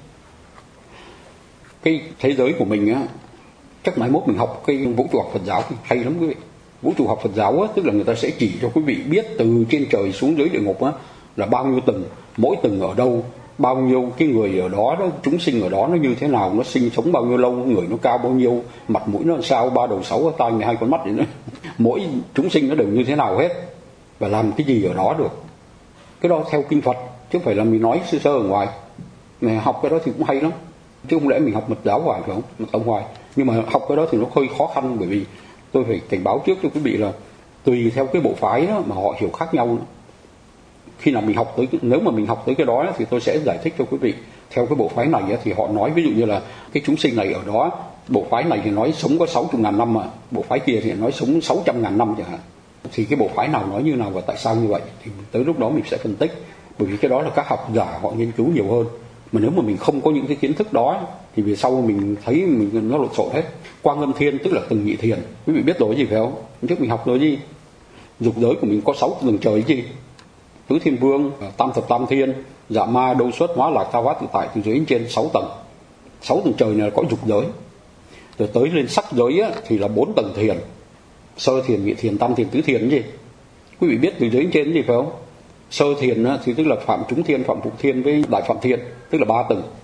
Cái thế giới của mình á, chắc mai mốt mình học cái vũ trụ học Phật giáo thì hay lắm quý vị. Vũ trụ học Phật giáo á, tức là người ta sẽ chỉ cho quý vị biết từ trên trời xuống dưới địa ngục á là bao nhiêu tầng, mỗi tầng ở đâu, bao nhiêu cái người ở đó, chúng sinh ở đó nó như thế nào, nó sinh sống bao nhiêu lâu, người nó cao bao nhiêu, mặt mũi nó làm sao, 3 đầu 6 tai 12 con mắt vậy nữa. Mỗi chúng sinh nó đều như thế nào hết, và làm cái gì ở đó được. Cái đó theo kinh Phật chứ không phải là mình nói sơ sơ ở ngoài. Mà học cái đó thì cũng hay lắm, chứ không lẽ mình học mật giáo hoài phải không, mật tông hoài. Nhưng mà học cái đó thì nó hơi khó khăn, bởi vì tôi phải cảnh báo trước cho quý vị là tùy theo cái bộ phái đó mà họ hiểu khác nhau nữa. Khi nào mình học tới, nếu mà mình học tới cái đó thì tôi sẽ giải thích cho quý vị. Theo cái bộ phái này thì họ nói ví dụ như là cái chúng sinh này ở đó, bộ phái này thì nói sống có 60.000 năm, mà bộ phái kia thì nói sống 600.000 năm chẳng hạn. Thì cái bộ phái nào nói như nào và tại sao như vậy thì tới lúc đó mình sẽ phân tích, bởi vì cái đó là các học giả họ nghiên cứu nhiều hơn. Mà nếu mà mình không có những cái kiến thức đó thì về sau mình thấy nó lộn xộn hết. Quang Âm Thiên tức là từng nhị thiền, quý vị biết rồi gì phải không? Trước mình học rồi gì? Dục giới của mình có 6 tầng trời gì? Tứ Thiên Vương, Tam Thập Tam Thiên, Dạ Ma, Đâu Xuất, Hóa Lạc, Tha Hóa, Tự Tại, từ dưới đến trên 6 tầng. 6 tầng trời này là có dục giới. Rồi tới lên sắc giới á, thì là 4 tầng thiền: sơ thiền, nhị thiền, tam thiền, tứ thiền gì? Quý vị biết từ dưới đến trên gì phải không? Sơ thiền á, thì tức là Phạm Chúng Thiên, Phạm Phụ Thiên với Đại Phạm Thiên, tức là 3 tầng.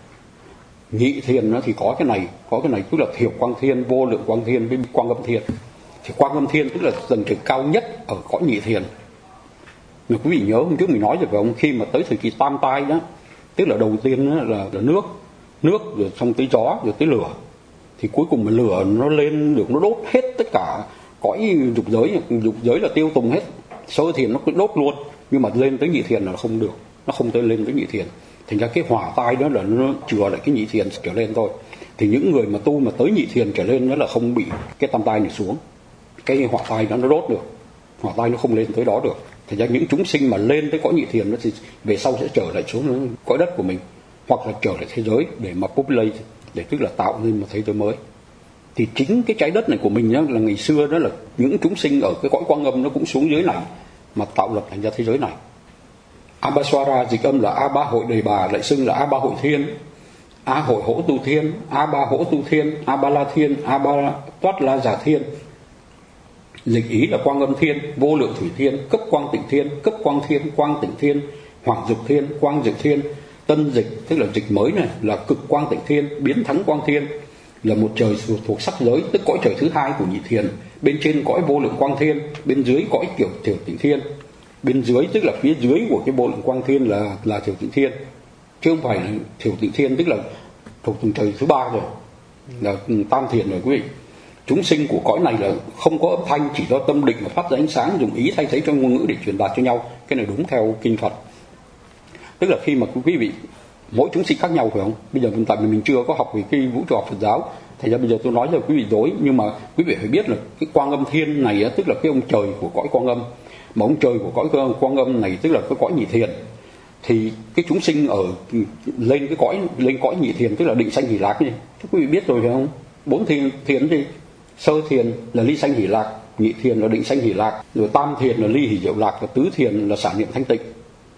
Nhị thiền á, thì có cái này tức là Thiểu Quang Thiên, Vô Lượng Quang Thiên với Quang Âm Thiên. Thì Quang Âm Thiên tức là tầng trời cao nhất ở cõi nhị thiền. Mà quý vị nhớ hôm trước mình nói rồi phải không? Khi mà tới thời kỳ tam tai đó, tức là đầu tiên đó là nước, rồi xong tới gió, rồi tới lửa. Thì cuối cùng mà lửa nó lên được, nó đốt hết tất cả cõi dục giới là tiêu tùng hết. Sơ thiền nó cứ đốt luôn, nhưng mà lên tới nhị thiền là không được, nó không tới lên tới nhị thiền. Thành ra cái hỏa tai đó là nó chừa lại cái nhị thiền trở lên thôi. Thì những người mà tu mà tới nhị thiền trở lên đó là không bị cái tam tai này xuống, cái hỏa tai đó nó đốt được, hỏa tai nó không lên tới đó được. Thành ra những chúng sinh mà lên tới cõi nhị thiền đó thì về sau sẽ trở lại xuống cõi đất của mình, hoặc là trở lại thế giới để mà populate, để tức là tạo nên một thế giới mới. Thì chính cái trái đất này của mình đó, là ngày xưa đó là những chúng sinh ở cái cõi Quang Âm nó cũng xuống dưới này mà tạo lập thành ra thế giới này. Abhaswara dịch âm là A Ba Hội Đề Bà, lại xưng là A Ba Hội Thiên, A Hội Hỗ Tu Thiên, A Ba Hỗ Tu Thiên, A Ba La Thiên, A Ba Toát La Giả Thiên. Dịch ý là Quang Âm Thiên, Vô Lượng Thủy Thiên, Cấp Quang Tịnh Thiên, Cấp Quang Thiên, Quang Tịnh Thiên, Hoàng Dực Thiên, Quang Dực Thiên. Tân dịch tức là dịch mới này là Cực Quang Tịnh Thiên, Biến Thắng Quang Thiên, là một trời thuộc sắc giới, tức cõi trời thứ hai của nhị thiền. Bên trên cõi Vô Lượng Quang Thiên, bên dưới cõi Tiểu Tịnh Thiên. Bên dưới tức là phía dưới của cái Vô Lượng Quang Thiên là Tiểu Tịnh Thiên, chứ không phải là Tiểu Tịnh Thiên tức là thuộc tầng trời thứ 3 rồi, là tam thiền rồi quý vị. Chúng sinh của cõi này là không có âm thanh, chỉ do tâm định và phát ra ánh sáng, dùng ý thay thế cho ngôn ngữ để truyền đạt cho nhau. Cái này đúng theo kinh Phật. Tức là khi mà quý vị, mỗi chúng sinh khác nhau phải không? Bây giờ tại vì mình chưa có học về cái vũ trụ học Phật giáo, thành ra bây giờ tôi nói cho quý vị dối, nhưng mà quý vị phải biết là cái Quang Âm Thiên này tức là cái ông trời của cõi Quang Âm. Mà ông trời của cõi Quang Âm này tức là cái cõi nhị thiền. Thì cái chúng sinh ở lên cõi nhị thiền tức là định sanh hỷ lạc nhỉ? Chắc quý vị biết rồi phải không? 4 thiền gì? Sơ thiền là ly sanh hỷ lạc, nhị thiền là định sanh hỷ lạc, rồi tam thiền là ly hỷ diệu lạc, và tứ thiền là xả niệm thanh tịnh.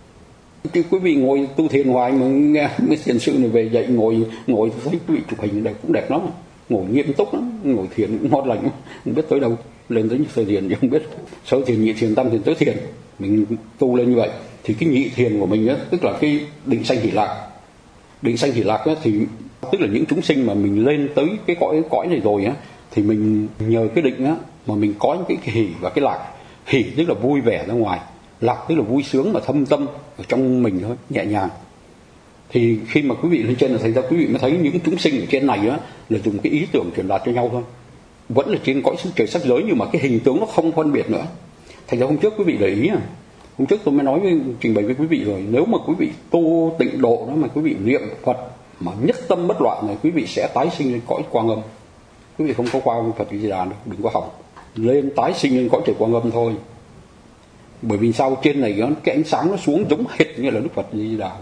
Thì quý vị ngồi tu thiền hoài mà nghe mấy thiền sư này về dạy ngồi thấy quý vị chụp hình đẹp cũng đẹp lắm, ngồi nghiêm túc lắm, ngồi thiền cũng ngon lành, không biết tới đâu, lên tới sơ thiền thì không biết, sơ thiền, nhị thiền, tam thiền, tứ thiền, mình tu lên như vậy. Thì cái nhị thiền của mình tức là cái định sanh hỷ lạc. Định sanh hỷ lạc thì tức là những chúng sinh mà mình lên tới cái cõi này rồi thì mình nhờ cái định mà mình có những cái hỷ và cái lạc. hỷ tức là vui vẻ ra ngoài, lạc tức là vui sướng mà thâm tâm ở trong mình thôi, nhẹ nhàng. Thì khi mà quý vị lên trên là thành ra quý vị mới thấy những chúng sinh ở trên này á là dùng cái ý tưởng truyền đạt cho nhau thôi, vẫn là trên cõi trời sắc giới, nhưng mà cái hình tướng nó không phân biệt nữa. Thành ra hôm trước quý vị để ý à, hôm trước tôi mới nói trình bày với quý vị rồi, nếu mà quý vị tu tịnh độ đó mà quý vị niệm Phật mà nhất tâm bất loạn này, quý vị sẽ tái sinh lên cõi Quang Âm. Quý vị không có qua Phật Di Đà đâu, đừng có hỏng, lên tái sinh lên cõi trời Quang Âm thôi. Bởi vì sao? Trên này cái ánh sáng nó xuống giống hệt như là Đức Phật Di Đà.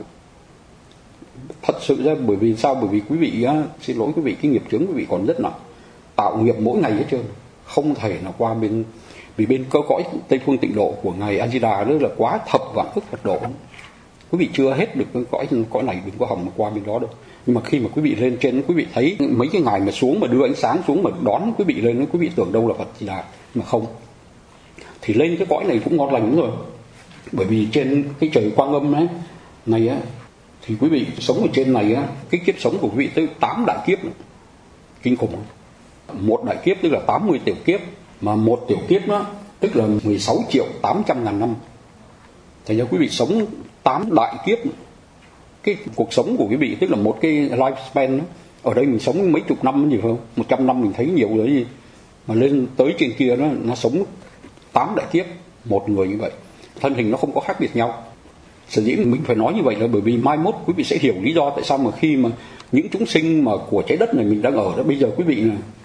Thật sự ra bởi vì sao? Bởi vì quý vị xin lỗi quý vị, cái nghiệp chướng quý vị còn rất nặng, tạo nghiệp mỗi ngày hết trơn, không thể nào qua bên, vì bên cơ cõi Tây Phương Tịnh Độ của ngài A Di Đà đó là quá thập vạn ức Phật độ, quý vị chưa hết được cái cõi này, đừng có hòng mà qua bên đó đâu. Nhưng mà khi mà quý vị lên trên, quý vị thấy mấy cái ngài mà xuống mà đưa ánh sáng xuống mà đón quý vị lên, quý vị tưởng đâu là Phật Di Đà, mà không. Thì lên cái cõi này cũng ngon lành rồi, bởi vì trên cái trời Quang Âm ấy này á, thì quý vị sống ở trên này á, cái kiếp sống của quý vị tới 8 đại kiếp này. Kinh khủng. Một đại kiếp tức là 80 tiểu kiếp, mà một tiểu kiếp đó tức là 16.800.000 năm. Thành ra quý vị sống 8 đại kiếp. Cái cuộc sống của quý vị tức là một cái lifespan đó. Ở đây mình sống mấy chục năm gì không? 100 năm mình thấy nhiều rồi gì. Mà lên tới trên kia nó sống 8 đại kiếp, một người như vậy. Thân hình nó không có khác biệt nhau. Sở dĩ mình phải nói như vậy là bởi vì mai mốt quý vị sẽ hiểu lý do tại sao mà khi mà những chúng sinh mà của trái đất này mình đang ở đó, bây giờ quý vị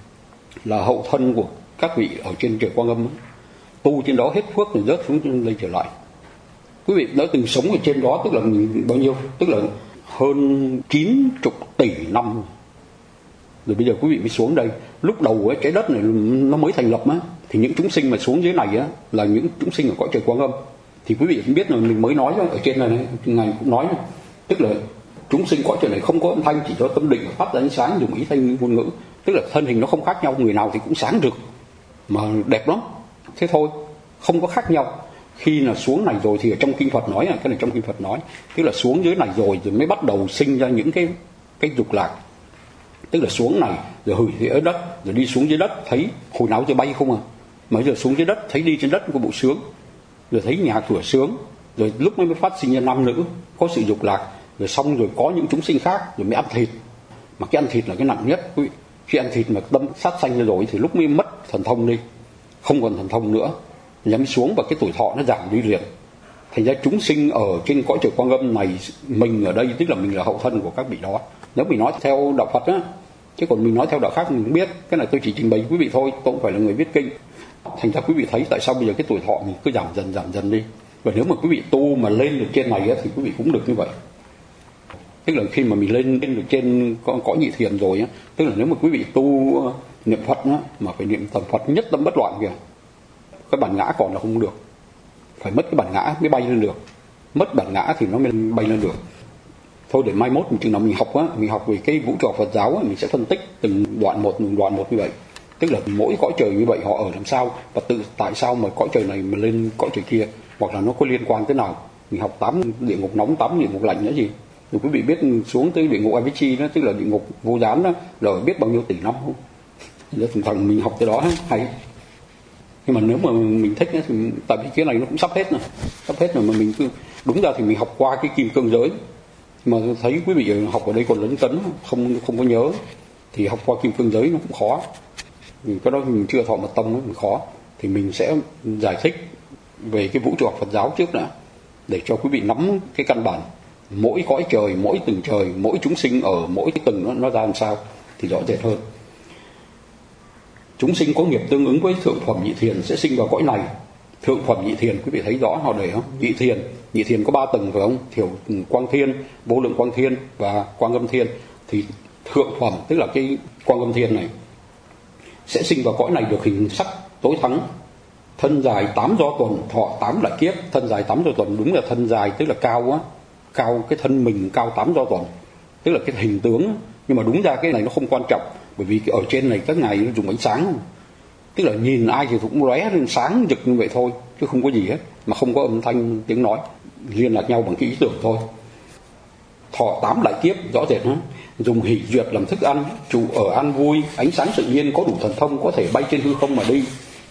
là hậu thân của các vị ở trên trời Quang Âm đó. Tu trên đó hết phước rồi rớt xuống đây trở lại. Quý vị đã từng sống ở trên đó tức là bao nhiêu? Tức là hơn 90 tỷ năm rồi bây giờ quý vị mới xuống đây. Lúc đầu ấy, trái đất này nó mới thành lập á, thì những chúng sinh mà xuống dưới này á là những chúng sinh ở cõi trời Quang Âm. Thì quý vị cũng biết là mình mới nói ở trên này ngài cũng nói, tức là chúng sinh cõi trời này không có âm thanh, chỉ cho tâm định phát ra ánh sáng, dùng ý thanh ngôn ngữ, tức là thân hình nó không khác nhau, người nào thì cũng sáng rực mà đẹp lắm, thế thôi, không có khác nhau. Khi là xuống này rồi thì ở trong kinh Phật nói, cái này trong kinh Phật nói, tức là xuống dưới này rồi mới bắt đầu sinh ra những cái dục lạc, tức là xuống này rồi hủy thì ở đất, rồi đi xuống dưới đất thấy hồi nào giờ bay không à, mà giờ xuống dưới đất thấy đi trên đất có bộ sướng, rồi thấy nhà cửa sướng, rồi lúc mới phát sinh ra nam nữ có sự dục lạc, rồi xong rồi có những chúng sinh khác, rồi mới ăn thịt. Mà cái ăn thịt là cái nặng nhất quý vị. Khi ăn thịt mà tâm sát sanh ra rồi thì lúc mới mất thần thông đi, không còn thần thông nữa, mới xuống và cái tuổi thọ nó giảm đi liền. Thành ra chúng sinh ở trên cõi trời Quang Âm này, mình ở đây tức là mình là hậu thân của các vị đó. Nếu mình nói theo đạo Phật á, chứ còn mình nói theo đạo khác mình không biết, cái này tôi chỉ trình bày quý vị thôi, tôi không phải là người viết kinh. Thành ra quý vị thấy tại sao bây giờ cái tuổi thọ mình cứ giảm dần đi. Và nếu mà quý vị tu mà lên được trên này á, thì quý vị cũng được như vậy. Tức là khi mà mình lên được trên cõi nhị thiền rồi á, tức là nếu mà quý vị tu niệm Phật á, mà phải niệm tầm Phật nhất tâm bất loạn kìa, cái bản ngã còn là không được, phải mất cái bản ngã mới bay lên được, mất bản ngã thì nó mới bay lên được. Thôi để mai mốt chừng nào mình học á, mình học về cái vũ trụ Phật giáo á, mình sẽ phân tích từng đoạn một như vậy. Tức là mỗi cõi trời như vậy họ ở làm sao, và tại sao mà cõi trời này mà lên cõi trời kia, hoặc là nó có liên quan thế nào. Mình học 8 địa ngục nóng, 8 địa ngục lạnh nữa gì. Rồi quý vị biết xuống tới địa ngục Avicii đó, tức là địa ngục vô gián đó, rồi biết bao nhiêu tỷ năm không? Để thằng mình học tới đó hay. Nhưng mà nếu mà mình thích thì tại vì cái này nó cũng sắp hết rồi mà mình cứ đúng ra thì mình học qua cái kim cương giới, mà thấy quý vị học ở đây còn lấn cấn không có nhớ thì học qua kim cương giới nó cũng khó. Vì cái đó mình chưa thọ mật tông mình khó, thì mình sẽ giải thích về cái vũ trụ học Phật giáo trước đã, để cho quý vị nắm cái căn bản mỗi cõi trời, mỗi tầng trời, mỗi chúng sinh ở mỗi cái tầng nó ra làm sao thì rõ rệt hơn. Chúng sinh có nghiệp tương ứng với thượng phẩm nhị thiền sẽ sinh vào cõi này. Thượng phẩm nhị thiền quý vị thấy rõ họ để không? Nhị thiền có 3 tầng phải không? Thiểu quang thiên, vô lượng quang thiên và quang âm thiên. Thì thượng phẩm tức là cái quang âm thiên này sẽ sinh vào cõi này được hình sắc tối thắng, thân dài 8 do tuần, thọ 8 đại kiếp. Thân dài 8 do tuần đúng là thân dài, tức là cao á, cao cái thân mình cao 8 do tuần, tức là cái hình tướng. Nhưng mà đúng ra cái này nó không quan trọng, bởi vì ở trên này các ngài nó dùng ánh sáng, tức là nhìn ai thì cũng lóe lên sáng rực như vậy thôi, chứ không có gì hết, mà không có âm thanh tiếng nói, liên lạc nhau bằng cái ý tưởng thôi. Thọ 8 đại kiếp rõ rệt ha. Dùng hỷ duyệt làm thức ăn, trụ ở an vui, ánh sáng tự nhiên, có đủ thần thông, có thể bay trên hư không mà đi.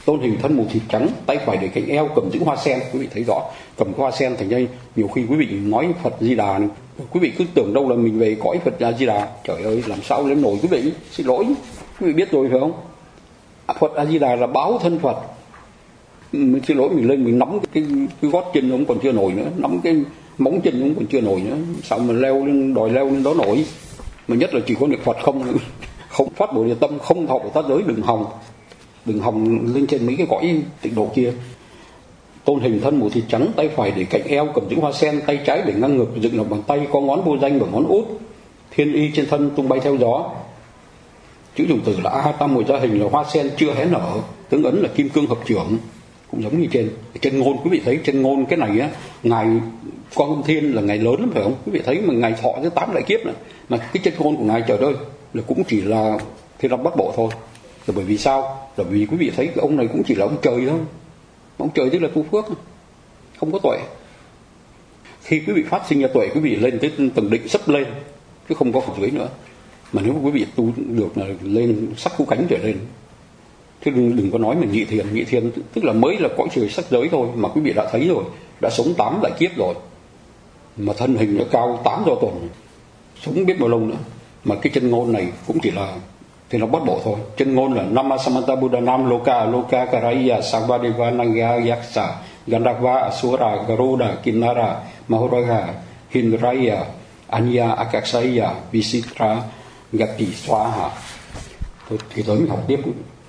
tôn hình thân màu thịt trắng, tay phải để cạnh eo, cầm giữ hoa sen. Quý vị thấy rõ, cầm hoa sen thành đây. Nhiều khi quý vị nói Phật Di Đà, quý vị cứ tưởng đâu là mình về cõi Phật Di Đà. Trời ơi, làm sao lên nổi quý vị? Xin lỗi, quý vị biết rồi phải không? Phật A Di Đà là báo thân Phật. Mình xin lỗi, mình lên mình nắm cái gót chân ông còn chưa nổi nữa, nắm cái móng chân ông còn chưa nổi nữa, sao mà leo lên, đòi leo lên đó nổi? Mà nhất là chỉ có niệm Phật không phát Bồ Đề tâm, không thọ tác giới, đừng hòng lên trên mấy cái cõi tịnh độ kia. Tôn hình thân màu thịt trắng, tay phải để cạnh eo, cầm giữ hoa sen, tay trái để ngang ngực, dựng lòng bàn tay, có ngón vô danh và ngón út. Thiên y trên thân tung bay theo gió. Chữ dùng từ là A Tam Muội Gia Hình là hoa sen chưa hé nở, tướng ấn là kim cương hợp trưởng, cũng giống như trên ngôn. Quý vị thấy trên ngôn cái này á, ngài Quan Âm Thiên là ngài lớn lắm phải không? Quý vị thấy mà ngài thọ tới 8 đại kiếp này, mà cái trên ngôn của ngài, trời ơi, là cũng chỉ là Thiên Long Bát Bộ thôi. Là bởi vì sao? Là vì quý vị thấy cái ông này cũng chỉ là ông trời thôi. Ông trời tức là tu phước, không có tuệ. Khi quý vị phát sinh ra tuệ, quý vị lên tới tầng định sấp lên, chứ không có ở dưới nữa. Mà nếu quý vị tu được là lên sắc khu cánh trở lên. Chứ đừng có nói mình nhị thiền tức là mới là cõi trời sắc giới thôi, mà quý vị đã thấy rồi, đã sống 8 đại kiếp rồi, mà thân hình nó cao 8 do tuần, sống biết bao lâu nữa. Mà cái chân ngôn này cũng chỉ là thì nó bắt bộ thôi. Chân ngôn là Namasamanta Buddha Nam Loka Karaya Sarvadeva Nagya Yaksa Gandhava Asura Garuda Kinnara Mahoraga Hinraya Anya Akaksaya Visitra Gati Swaha. Thôi thì tới mình học tiếp,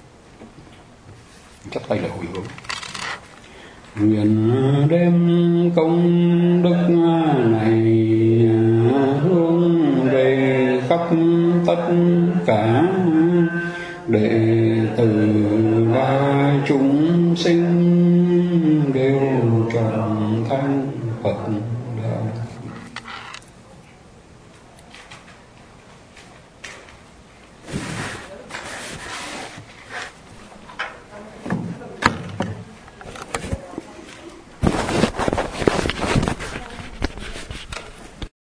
chắc tay lại hồi hướng. Nguyện đem công đức này hướng về khắp tất cả đệ tử và chúng sinh